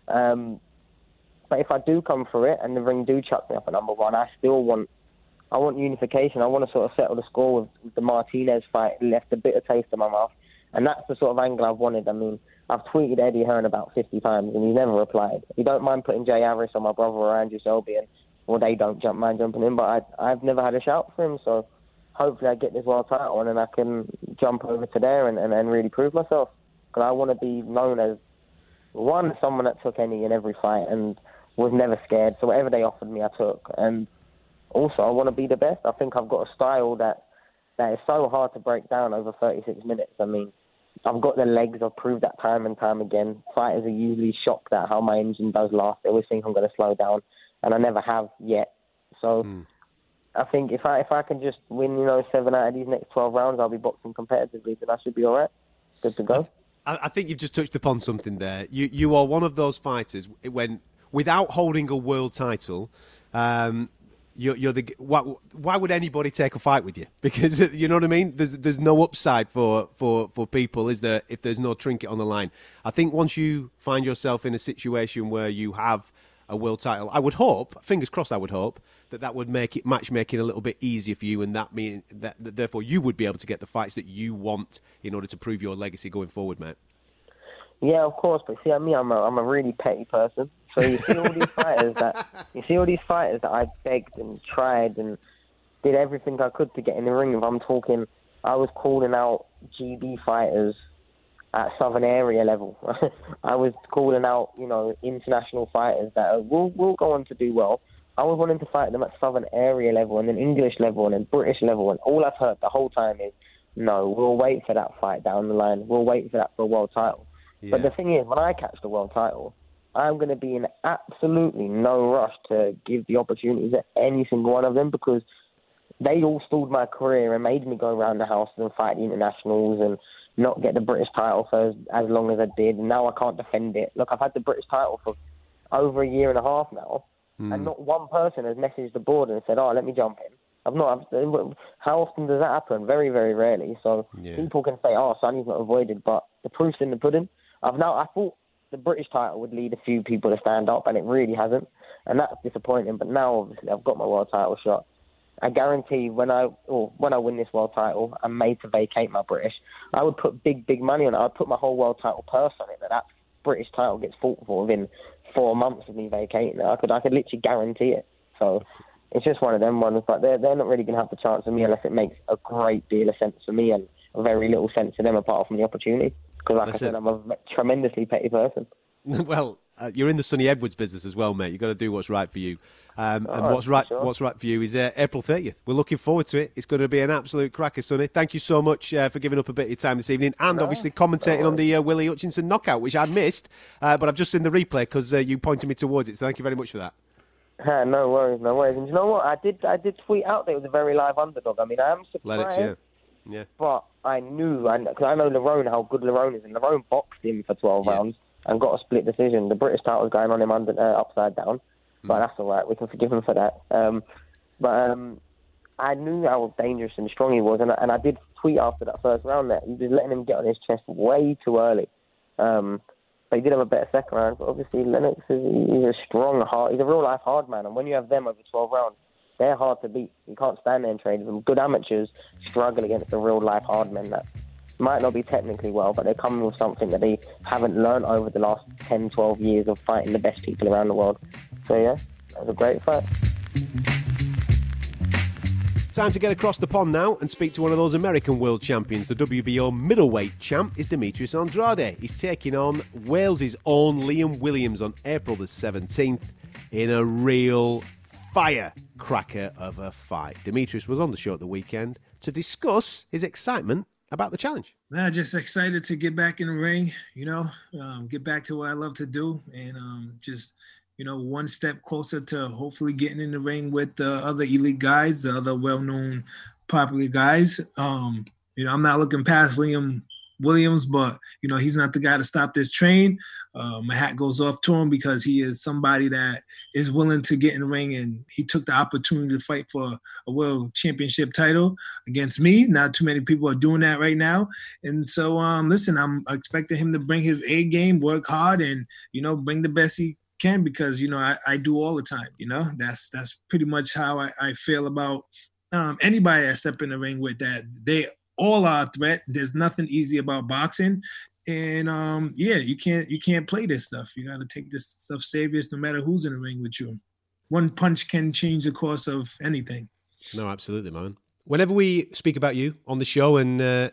but if I do come for it and the Ring do chuck me up at number 1, I want unification. I want to sort of settle the score with the Martinez fight. It left a bitter taste in my mouth. And that's the sort of angle I've wanted. I mean, I've tweeted Eddie Hearn about 50 times and he's never replied. He don't mind putting Jay Harris or my brother or Andrew Selby in. Well, they don't mind jumping in, but I've never had a shout for him. So hopefully I get this world title and then I can jump over to there and really prove myself. Because I want to be known as, someone that took any and every fight and was never scared. So whatever they offered me, I took. And also, I want to be the best. I think I've got a style that is so hard to break down over 36 minutes. I mean, I've got the legs. I've proved that time and time again. Fighters are usually shocked at how my engine does last. They always think I'm going to slow down, and I never have yet. So I think if I can just win, 7 out of these next 12 rounds, I'll be boxing competitively, then I should be all right. Good to go. I think you've just touched upon something there. You are one of those fighters when, without holding a world title, you're the. Why would anybody take a fight with you? Because you know what I mean. There's no upside for people, is there? If there's no trinket on the line, I think once you find yourself in a situation where you have a world title, I would hope, fingers crossed, I would hope that would make it matchmaking a little bit easier for you, and that mean that therefore you would be able to get the fights that you want in order to prove your legacy going forward, mate. Yeah, of course, but see, I'm a really petty person. So you see all these fighters that I begged and tried and did everything I could to get in the ring. If I'm talking, I was calling out GB fighters at Southern area level. I was calling out, international fighters that will go on to do well. I was wanting to fight them at Southern area level and then English level and then British level. And all I've heard the whole time is, no, we'll wait for that fight down the line. We'll wait for that for a world title. Yeah. But the thing is, when I catch the world title, I'm going to be in absolutely no rush to give the opportunities to any single one of them because they all stalled my career and made me go around the house and fight the internationals and not get the British title for as long as I did. And now I can't defend it. Look, I've had the British title for over a year and a half now, and not one person has messaged the board and said, let me jump in. How often does that happen? Very, very rarely. So people can say, Sonny's not avoided, but the proof's in the pudding. I thought the British title would lead a few people to stand up, and it really hasn't. And that's disappointing. But now, obviously, I've got my world title shot. I guarantee when I win this world title, I'm made to vacate my British. I would put big, big money on it. I'd put my whole world title purse on it, that British title gets fought for within 4 months of me vacating it. I could literally guarantee it. So it's just one of them ones. But they're not really going to have the chance of me unless it makes a great deal of sense for me and very little sense to them apart from the opportunity. Because like I said, I'm a tremendously petty person. Well, you're in the Sonny Edwards business as well, mate. You've got to do what's right for you. And what's right for you is April 30th. We're looking forward to it. It's going to be an absolute cracker, Sonny. Thank you so much for giving up a bit of your time this evening and obviously commentating on the Willie Hutchinson knockout, which I missed, but I've just seen the replay because you pointed me towards it. So thank you very much for that. No worries. And you know what? I did tweet out that it was a very live underdog. I mean, I am surprised. Yeah. But I knew, because I know Lerone, how good Lerone is, and Lerone boxed him for 12 rounds and got a split decision. The British title was going on him upside down, but that's all right. We can forgive him for that. But I knew how dangerous and strong he was, and I did tweet after that first round that he was letting him get on his chest way too early. But he did have a better second round. But obviously, Lennox he's a strong, he's a real-life hard man, and when you have them over 12 rounds, they're hard to beat. You can't stand there and trade with them. Good amateurs struggle against the real-life hard men that might not be technically well, but they come with something that they haven't learned over the last 10, 12 years of fighting the best people around the world. So, yeah, that was a great fight. Time to get across the pond now and speak to one of those American world champions. The WBO middleweight champ is Demetrius Andrade. He's taking on Wales' own Liam Williams on April the 17th in a real firecracker of a fight. Demetrius was on the show at the weekend to discuss his excitement about the challenge. Just excited to get back in the ring, get back to what I love to do, and just one step closer to hopefully getting in the ring with the other elite guys, the other well-known, popular guys. I'm not looking past Liam Williams, but, he's not the guy to stop this train. My hat goes off to him because he is somebody that is willing to get in the ring, and he took the opportunity to fight for a world championship title against me. Not too many people are doing that right now. And so, listen, I'm expecting him to bring his A game, work hard, and, bring the best he can because, I do all the time, That's pretty much how I feel about anybody I step in the ring with, that they all are a threat. There's nothing easy about boxing. And you can't play this stuff. You got to take this stuff serious no matter who's in the ring with you. One punch can change the course of anything. No, absolutely, man. Whenever we speak about you on the show and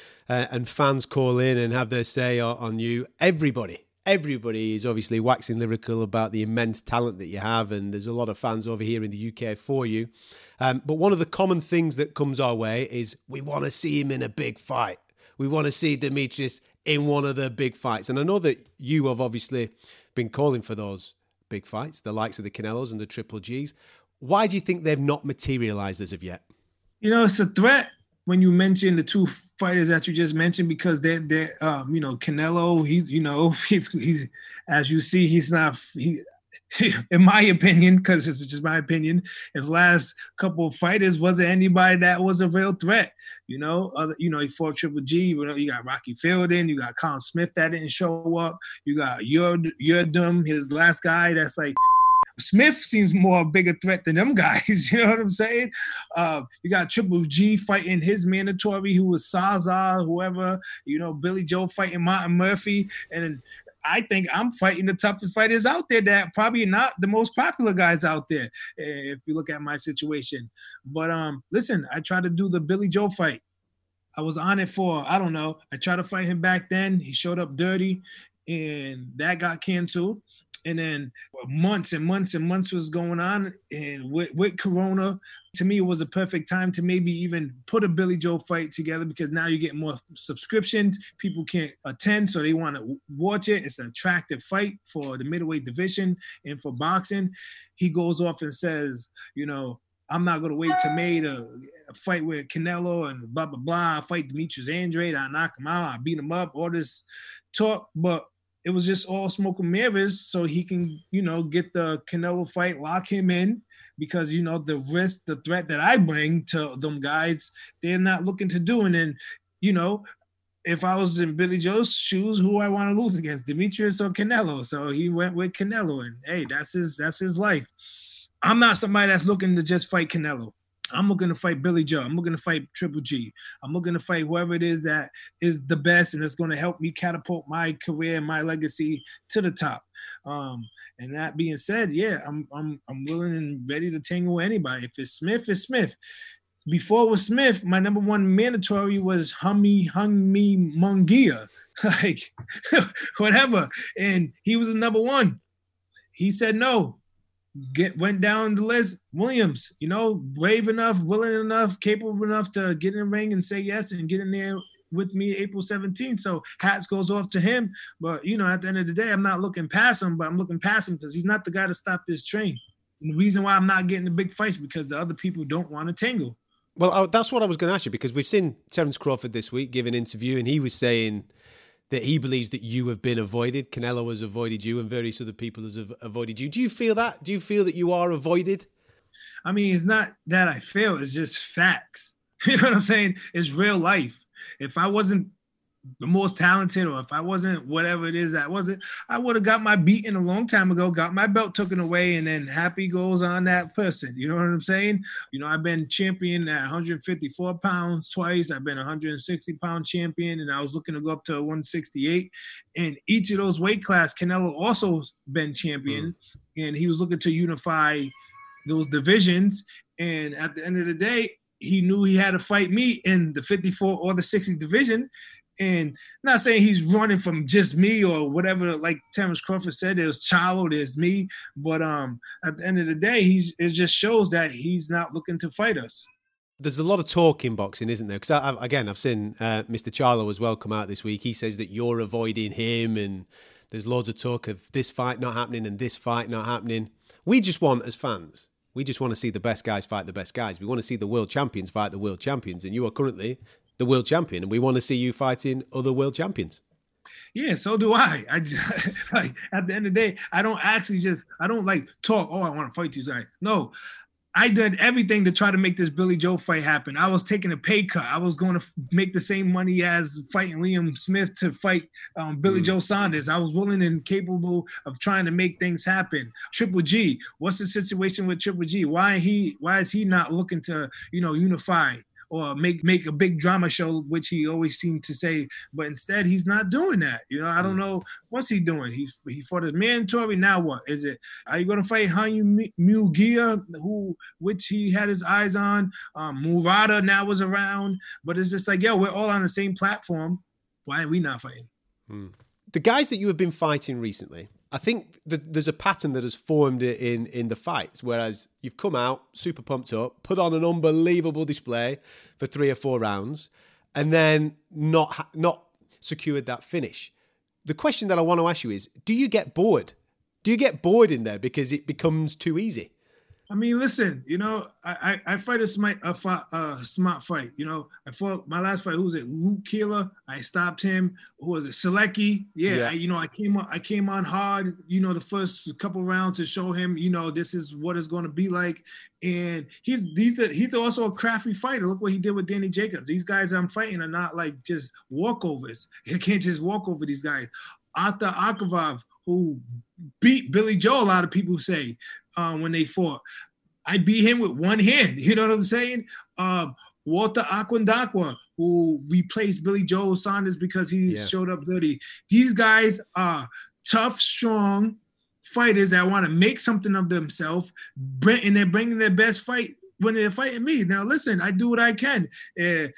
fans call in and have their say on you, everybody is obviously waxing lyrical about the immense talent that you have, and there's a lot of fans over here in the UK for you. But one of the common things that comes our way is we want to see him in a big fight. We want to see Demetrius in one of the big fights. And I know that you have obviously been calling for those big fights, the likes of the Canelos and the Triple Gs. Why do you think they've not materialized as of yet? It's a threat when you mention the two fighters that you just mentioned, because they're Canelo, he's as you see, he's not, in my opinion, because it's just my opinion, his last couple of fighters wasn't anybody that was a real threat. He fought Triple G. You got Rocky Fielding, you got Colin Smith that didn't show up, you got Yurdum, his last guy. That's like, Smith seems more a bigger threat than them guys. You know what I'm saying? You got Triple G fighting his mandatory, who was Sazar, whoever. Billy Joe fighting Martin Murphy, and I think I'm fighting the toughest fighters out there that probably not the most popular guys out there, if you look at my situation. But listen, I tried to do the Billy Joe fight. I was on it for, I don't know. I tried to fight him back then. He showed up dirty, and that got canceled. And then months and months and months was going on. And with Corona, to me, it was a perfect time to maybe even put a Billy Joe fight together, because now you get more subscriptions. People can't attend, so they want to watch it. It's an attractive fight for the middleweight division and for boxing. He goes off and says, I'm not going to wait till May to fight with Canelo and blah, blah, blah. I fight Demetrius Andrade. I knock him out. I beat him up. All this talk. But it was just all smoke and mirrors, so he can, get the Canelo fight, lock him in, because, the risk, the threat that I bring to them guys, they're not looking to do. And then, if I was in Billy Joe's shoes, who I want to lose against, Demetrius or Canelo? So he went with Canelo, and hey, that's his life. I'm not somebody that's looking to just fight Canelo. I'm looking to fight Billy Joe. I'm looking to fight Triple G. I'm looking to fight whoever it is that is the best and it's going to help me catapult my career and my legacy to the top. And that being said, yeah, I'm willing and ready to tangle with anybody. If it's Smith, it's Smith. Before it was Smith, my number one mandatory was Hami Munguia. like whatever. And he was the number one. He said no. Went down the list. Williams, brave enough, willing enough, capable enough to get in the ring and say yes and get in there with me April 17th. So hats goes off to him. But, at the end of the day, I'm not looking past him, but I'm looking past him because he's not the guy to stop this train. And the reason why I'm not getting the big fights because the other people don't want to tangle. Well, that's what I was going to ask you, because we've seen Terence Crawford this week give an interview, and he was saying that he believes that you have been avoided. Canelo has avoided you and various other people have avoided you. Do you feel that? Do you feel that you are avoided? I mean, it's not that I feel. It's just facts. You know what I'm saying? It's real life. If I wasn't the most talented, or if I wasn't whatever it is I wasn't, I would have got my beating a long time ago, got my belt taken away, and then happy goes on that person. You know what I'm saying? I've been champion at 154 pounds twice. I've been 160-pound champion, and I was looking to go up to 168. And each of those weight class, Canelo also been champion, and he was looking to unify those divisions. And at the end of the day, he knew he had to fight me in the 54 or the 60 division. And not saying he's running from just me or whatever, like Terence Crawford said, there's Charlo, there's me. But at the end of the day, it just shows that he's not looking to fight us. There's a lot of talk in boxing, isn't there? Because, I've seen Mr. Charlo as well come out this week. He says that you're avoiding him, and there's loads of talk of this fight not happening and this fight not happening. We just want, as fans, we just want to see the best guys fight the best guys. We want to see the world champions fight the world champions, and you are currently the world champion, and we want to see you fighting other world champions. Yeah, so do I. Like at the end of the day, I don't talk, I want to fight these guys. No, I did everything to try to make this Billy Joe fight happen. I was taking a pay cut. I was going to make the same money as fighting Liam Smith to fight Billy Joe Saunders. I was willing and capable of trying to make things happen. Triple G, what's the situation with Triple G? Why is he not looking to, unify or make a big drama show, which he always seemed to say, but instead he's not doing that. I don't know what's he doing. He fought his mandatory. Now what is it? Are you going to fight Hanyu Mugia, which he had his eyes on? Murata now was around, but it's just like, we're all on the same platform. Why are we not fighting? The guys that you have been fighting recently, I think that there's a pattern that has formed in the fights, whereas you've come out super pumped up, put on an unbelievable display for 3 or 4 rounds, and then not secured that finish. The question that I want to ask you is, do you get bored? Do you get bored in there because it becomes too easy? I mean, listen, I fight a smart fight. I fought my last fight. Who was it? Luke Keeler. I stopped him. Who was it? Selecki. Yeah. I came on hard. The first couple rounds to show him. This is what it's going to be like. And he's also a crafty fighter. Look what he did with Danny Jacobs. These guys I'm fighting are not like just walkovers. You can't just walk over these guys. Arthur Akavov, who beat Billy Joe, a lot of people say, when they fought. I beat him with one hand. You know what I'm saying? Walter Akwandakwa, who replaced Billy Joe Saunders because he showed up dirty. These guys are tough, strong fighters that want to make something of themselves, and they're bringing their best fight when they're fighting me. Now, listen, I do what I can. That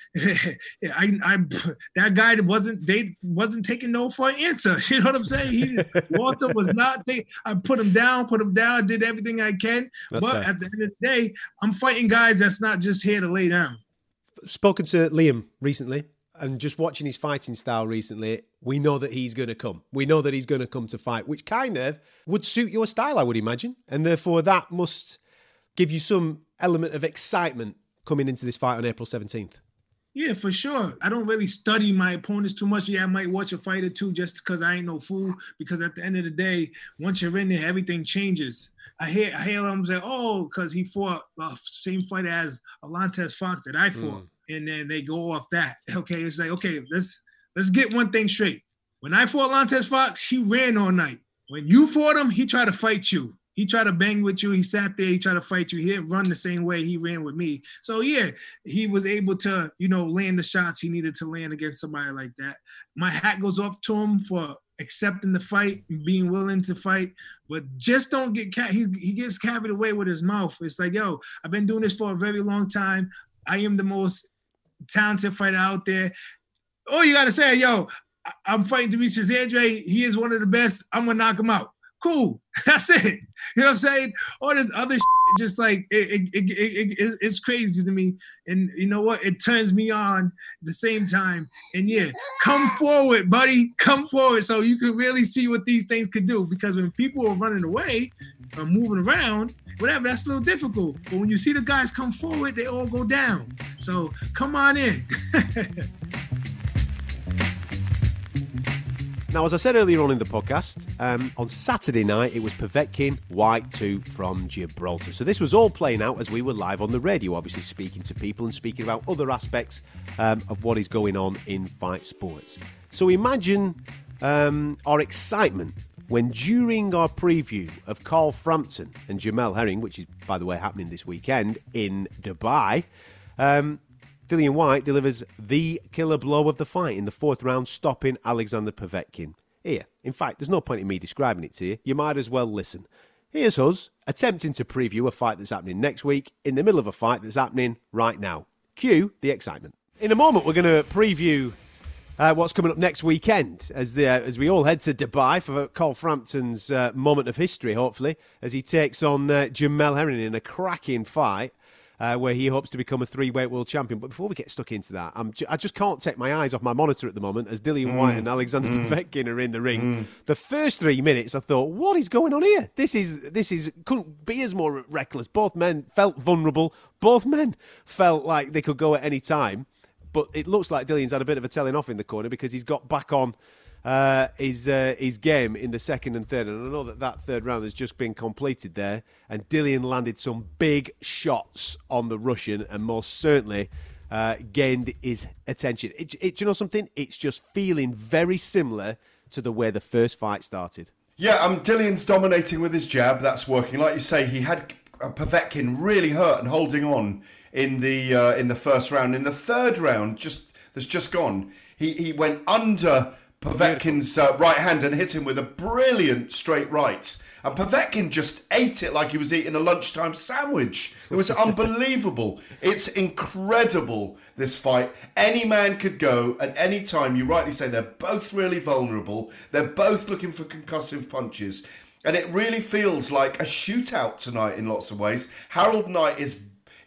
guy wasn't taking no for an answer. You know what I'm saying? Walter was not. I put him down, did everything I can. That's fair. At the end of the day, I'm fighting guys that's not just here to lay down. Spoken to Liam recently, and just watching his fighting style recently, we know that he's going to come. We know that he's going to come to fight, which kind of would suit your style, I would imagine. And therefore, that must give you some element of excitement coming into this fight on April 17th. Yeah, for sure. I don't really study my opponents too much. Yeah, I might watch a fight or two just because I ain't no fool. Because at the end of the day, once you're in there, everything changes. I hear them say, because he fought the same fight as Alantez Fox that I fought. And then they go off that. Okay, it's like, okay, let's get one thing straight. When I fought Alantez Fox, he ran all night. When you fought him, he tried to fight you. He tried to bang with you. He sat there. He tried to fight you. He didn't run the same way he ran with me. So, yeah, he was able to, land the shots he needed to land against somebody like that. My hat goes off to him for accepting the fight and being willing to fight. But just don't get he gets carried away with his mouth. It's like, I've been doing this for a very long time. I am the most talented fighter out there. Oh, you got to say, I'm fighting Demetrius Andrade. He is one of the best. I'm going to knock him out. Cool. That's it. You know what I'm saying? All this other shit, just like, it's crazy to me. And you know what? It turns me on at the same time. And yeah, come forward, buddy. Come forward so you can really see what these things could do. Because when people are running away or moving around, whatever, that's a little difficult. But when you see the guys come forward, they all go down. So come on in. Now, as I said earlier on in the podcast, on Saturday night, it was Povetkin, White 2 from Gibraltar. So this was all playing out as we were live on the radio, obviously speaking to people and speaking about other aspects of what is going on in fight sports. So imagine our excitement when during our preview of Carl Frampton and Jamel Herring, which is, by the way, happening this weekend in Dubai, Dillian Whyte delivers the killer blow of the fight in the fourth round, stopping Alexander Povetkin. Here, in fact, there's no point in me describing it to you. You might as well listen. Here's us attempting to preview a fight that's happening next week in the middle of a fight that's happening right now. Cue the excitement. In a moment, we're going to preview what's coming up next weekend as we all head to Dubai for Carl Frampton's moment of history, hopefully, as he takes on Jamel Herring in a cracking fight. Where he hopes to become a three-weight world champion. But before we get stuck into that, I just can't take my eyes off my monitor at the moment as Dillian Whyte and Alexander Povetkin are in the ring. The first 3 minutes, I thought, what is going on here? This is couldn't be as more reckless. Both men felt vulnerable. Both men felt like they could go at any time. But it looks like Dillian's had a bit of a telling off in the corner because he's got back on his game in the second and third. And I know that third round has just been completed there. And Dillian landed some big shots on the Russian and most certainly gained his attention. Do you know something? It's just feeling very similar to the way the first fight started. Yeah, Dillian's dominating with his jab. That's working. Like you say, he had Povetkin really hurt and holding on in the first round. In the third round, that's just gone, he went under Povetkin's right hand and hit him with a brilliant straight right. And Povetkin just ate it like he was eating a lunchtime sandwich. It was unbelievable. It's incredible, this fight. Any man could go at any time. You rightly say they're both really vulnerable. They're both looking for concussive punches. And it really feels like a shootout tonight in lots of ways. Harold Knight is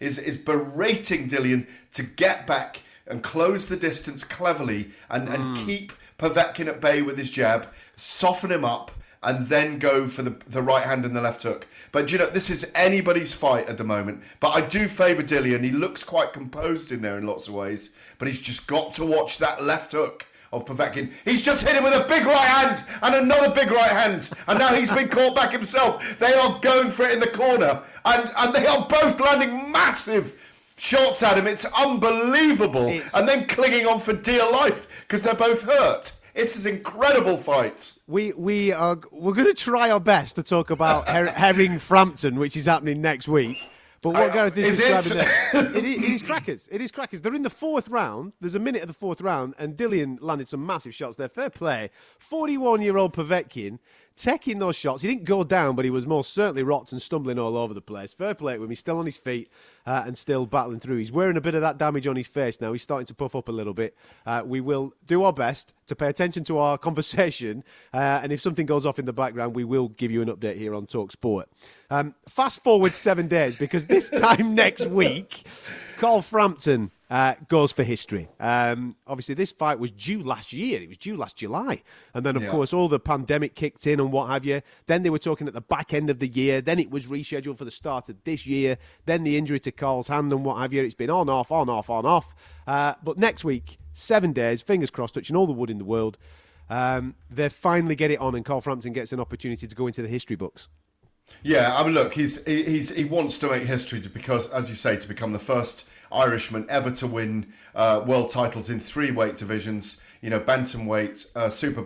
berating Dillian to get back and close the distance cleverly and keep Povetkin at bay with his jab, soften him up, and then go for the right hand and the left hook. But, you know, this is anybody's fight at the moment. But I do favour Dillian. He looks quite composed in there in lots of ways. But he's just got to watch that left hook of Povetkin. He's just hit him with a big right hand and another big right hand. And now he's been caught back himself. They are going for it in the corner. And they are both landing massive shots at him. It's unbelievable. And then clinging on for dear life because they're both hurt. It's an incredible fight. We're going to try our best to talk about Herring Frampton, which is happening next week. But what Gareth is describing there, it is crackers. It is crackers. They're in the fourth round. There's a minute of the fourth round, and Dillian landed some massive shots there. Fair play. 41-year-old Povetkin taking those shots. He didn't go down, but he was most certainly rocked and stumbling all over the place. Fair play to him. He's still on his feet and still battling through. He's wearing a bit of that damage on his face now. He's starting to puff up a little bit. We will do our best to pay attention to our conversation, and if something goes off in the background, we will give you an update here on Talk Sport. Fast forward 7 days, because this time next week, Carl Frampton goes for history. Obviously, this fight was due last year. It was due last July. And then, of course, all the pandemic kicked in and what have you. Then they were talking at the back end of the year. Then it was rescheduled for the start of this year. Then the injury to Carl's hand and what have you. It's been on, off, on, off, on, off. But next week, 7 days, fingers crossed, touching all the wood in the world, they finally get it on and Carl Frampton gets an opportunity to go into the history books. Yeah, I mean, look, he wants to make history because, as you say, to become the first Irishman ever to win world titles in 3 weight divisions. You know, bantamweight, super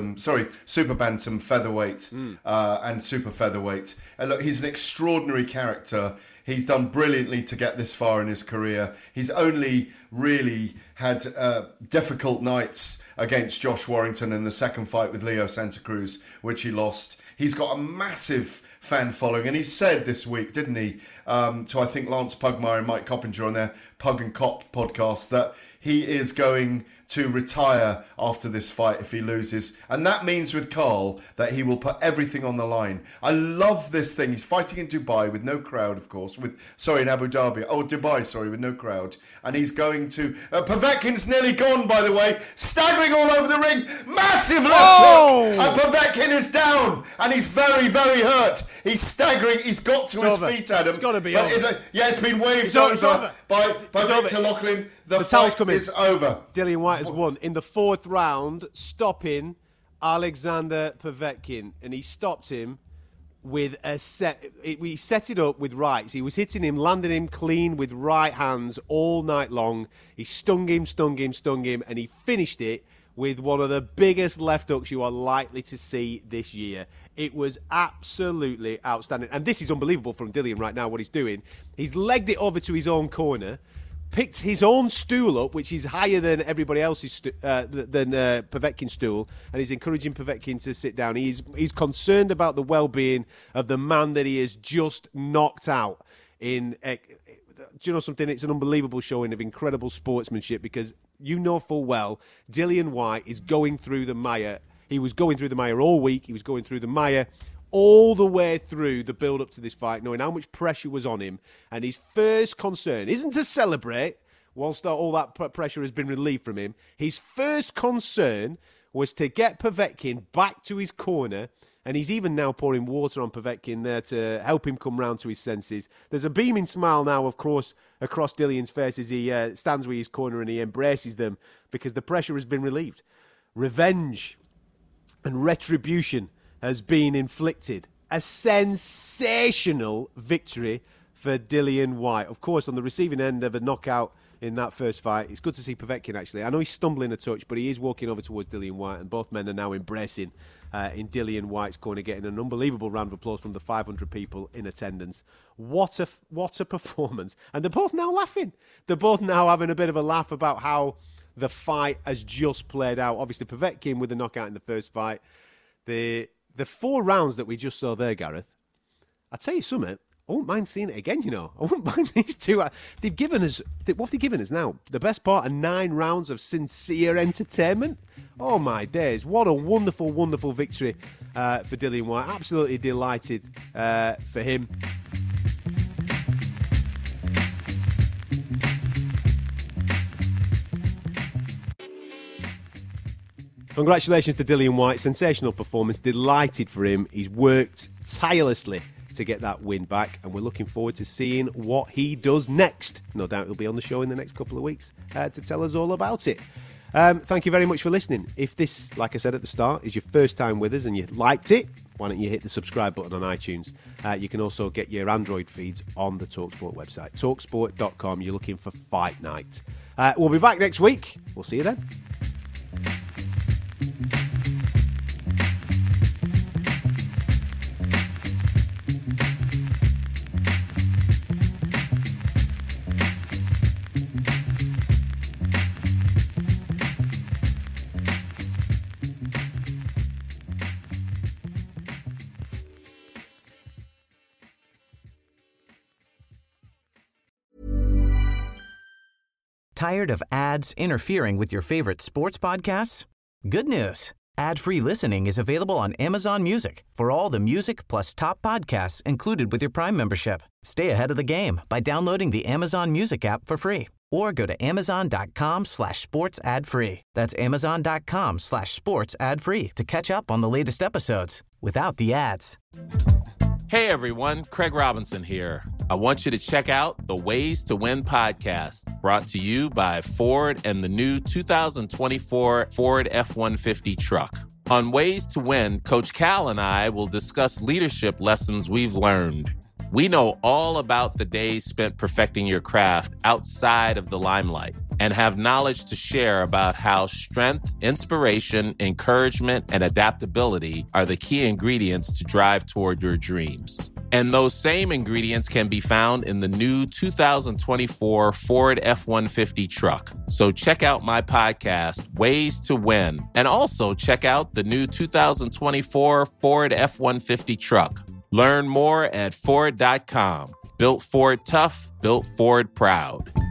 bantam, featherweight, and super featherweight. And look, he's an extraordinary character. He's done brilliantly to get this far in his career. He's only really had difficult nights against Josh Warrington in the second fight with Leo Santa Cruz, which he lost. He's got a massive fan following, and he said this week, didn't he, to I think Lance Pugmire and Mike Coppinger on their Pug and Cop podcast, that he is going to retire after this fight if he loses. And that means with Carl that he will put everything on the line. I love this thing. He's fighting in Dubai with no crowd, of course. In Abu Dhabi. Oh, Dubai, with no crowd. And he's going to... Povetkin's nearly gone, by the way. Staggering all over the ring. Massive left hook. And Povetkin is down. And he's very, very hurt. He's staggering. He's got to his feet, Adam. It's got to be over. It's been waved over by Victor Loughlin. The fight is over. Dillian Whyte has won in the 4th round, stopping Alexander Povetkin. And he stopped him with he set it up with rights. He was hitting him, landing him clean with right hands all night long. He stung him, and he finished it with one of the biggest left hooks you are likely to see this year. It was absolutely outstanding. And this is unbelievable from Dillian right now, what he's doing. He's legged it over to his own corner, picked his own stool up, which is higher than everybody else's, than Povetkin's stool, and he's encouraging Povetkin to sit down. He's concerned about the well-being of the man that he has just knocked out. Do you know something? It's an unbelievable showing of incredible sportsmanship, because you know full well Dillian Whyte is going through the mire. He was going through the mire all week. He was going through the mire all the way through the build-up to this fight, knowing how much pressure was on him. And his first concern isn't to celebrate whilst all that pressure has been relieved from him. His first concern was to get Povetkin back to his corner, and he's even now pouring water on Povetkin there to help him come round to his senses. There's a beaming smile now, of course, across Dillian's face as he stands with his corner and he embraces them, because the pressure has been relieved. Revenge and retribution has been inflicted. A sensational victory for Dillian Whyte. Of course, on the receiving end of a knockout in that first fight. It's good to see Povetkin, actually. I know he's stumbling a touch, but he is walking over towards Dillian Whyte, and both men are now embracing in Dillian Whyte's corner, getting an unbelievable round of applause from the 500 people in attendance. What a performance. And they're both now laughing. They're both now having a bit of a laugh about how the fight has just played out. Obviously, Povetkin with the knockout in the first fight. The 4 rounds that we just saw there, Gareth, I'll tell you something, I wouldn't mind seeing it again, you know. I wouldn't mind these two. They've given us, what have they given us now? The best part of 9 rounds of sincere entertainment? Oh, my days. What a wonderful, wonderful victory for Dillian Whyte. Absolutely delighted for him. Congratulations to Dillian Whyte. Sensational performance. Delighted for him. He's worked tirelessly to get that win back, and we're looking forward to seeing what he does next. No doubt he'll be on the show in the next couple of weeks to tell us all about it. Thank you very much for listening. If this, like I said at the start, is your first time with us and you liked it, why don't you hit the subscribe button on iTunes? You can also get your Android feeds on the TalkSport website, talksport.com. You're looking for Fight Night. We'll be back next week. We'll see you then. Tired of ads interfering with your favorite sports podcasts? Good news. Ad-free listening is available on Amazon Music for all the music plus top podcasts included with your Prime membership. Stay ahead of the game by downloading the Amazon Music app for free or go to amazon.com/sports ad free. That's amazon.com/sports ad free to catch up on the latest episodes without the ads. Hey everyone, Craig Robinson here. I want you to check out the Ways to Win podcast, brought to you by Ford and the new 2024 Ford F-150 truck. On Ways to Win, Coach Cal and I will discuss leadership lessons we've learned. We know all about the days spent perfecting your craft outside of the limelight and have knowledge to share about how strength, inspiration, encouragement, and adaptability are the key ingredients to drive toward your dreams. And those same ingredients can be found in the new 2024 Ford F-150 truck. So check out my podcast, Ways to Win, and also check out the new 2024 Ford F-150 truck. Learn more at Ford.com. Built Ford tough, built Ford proud.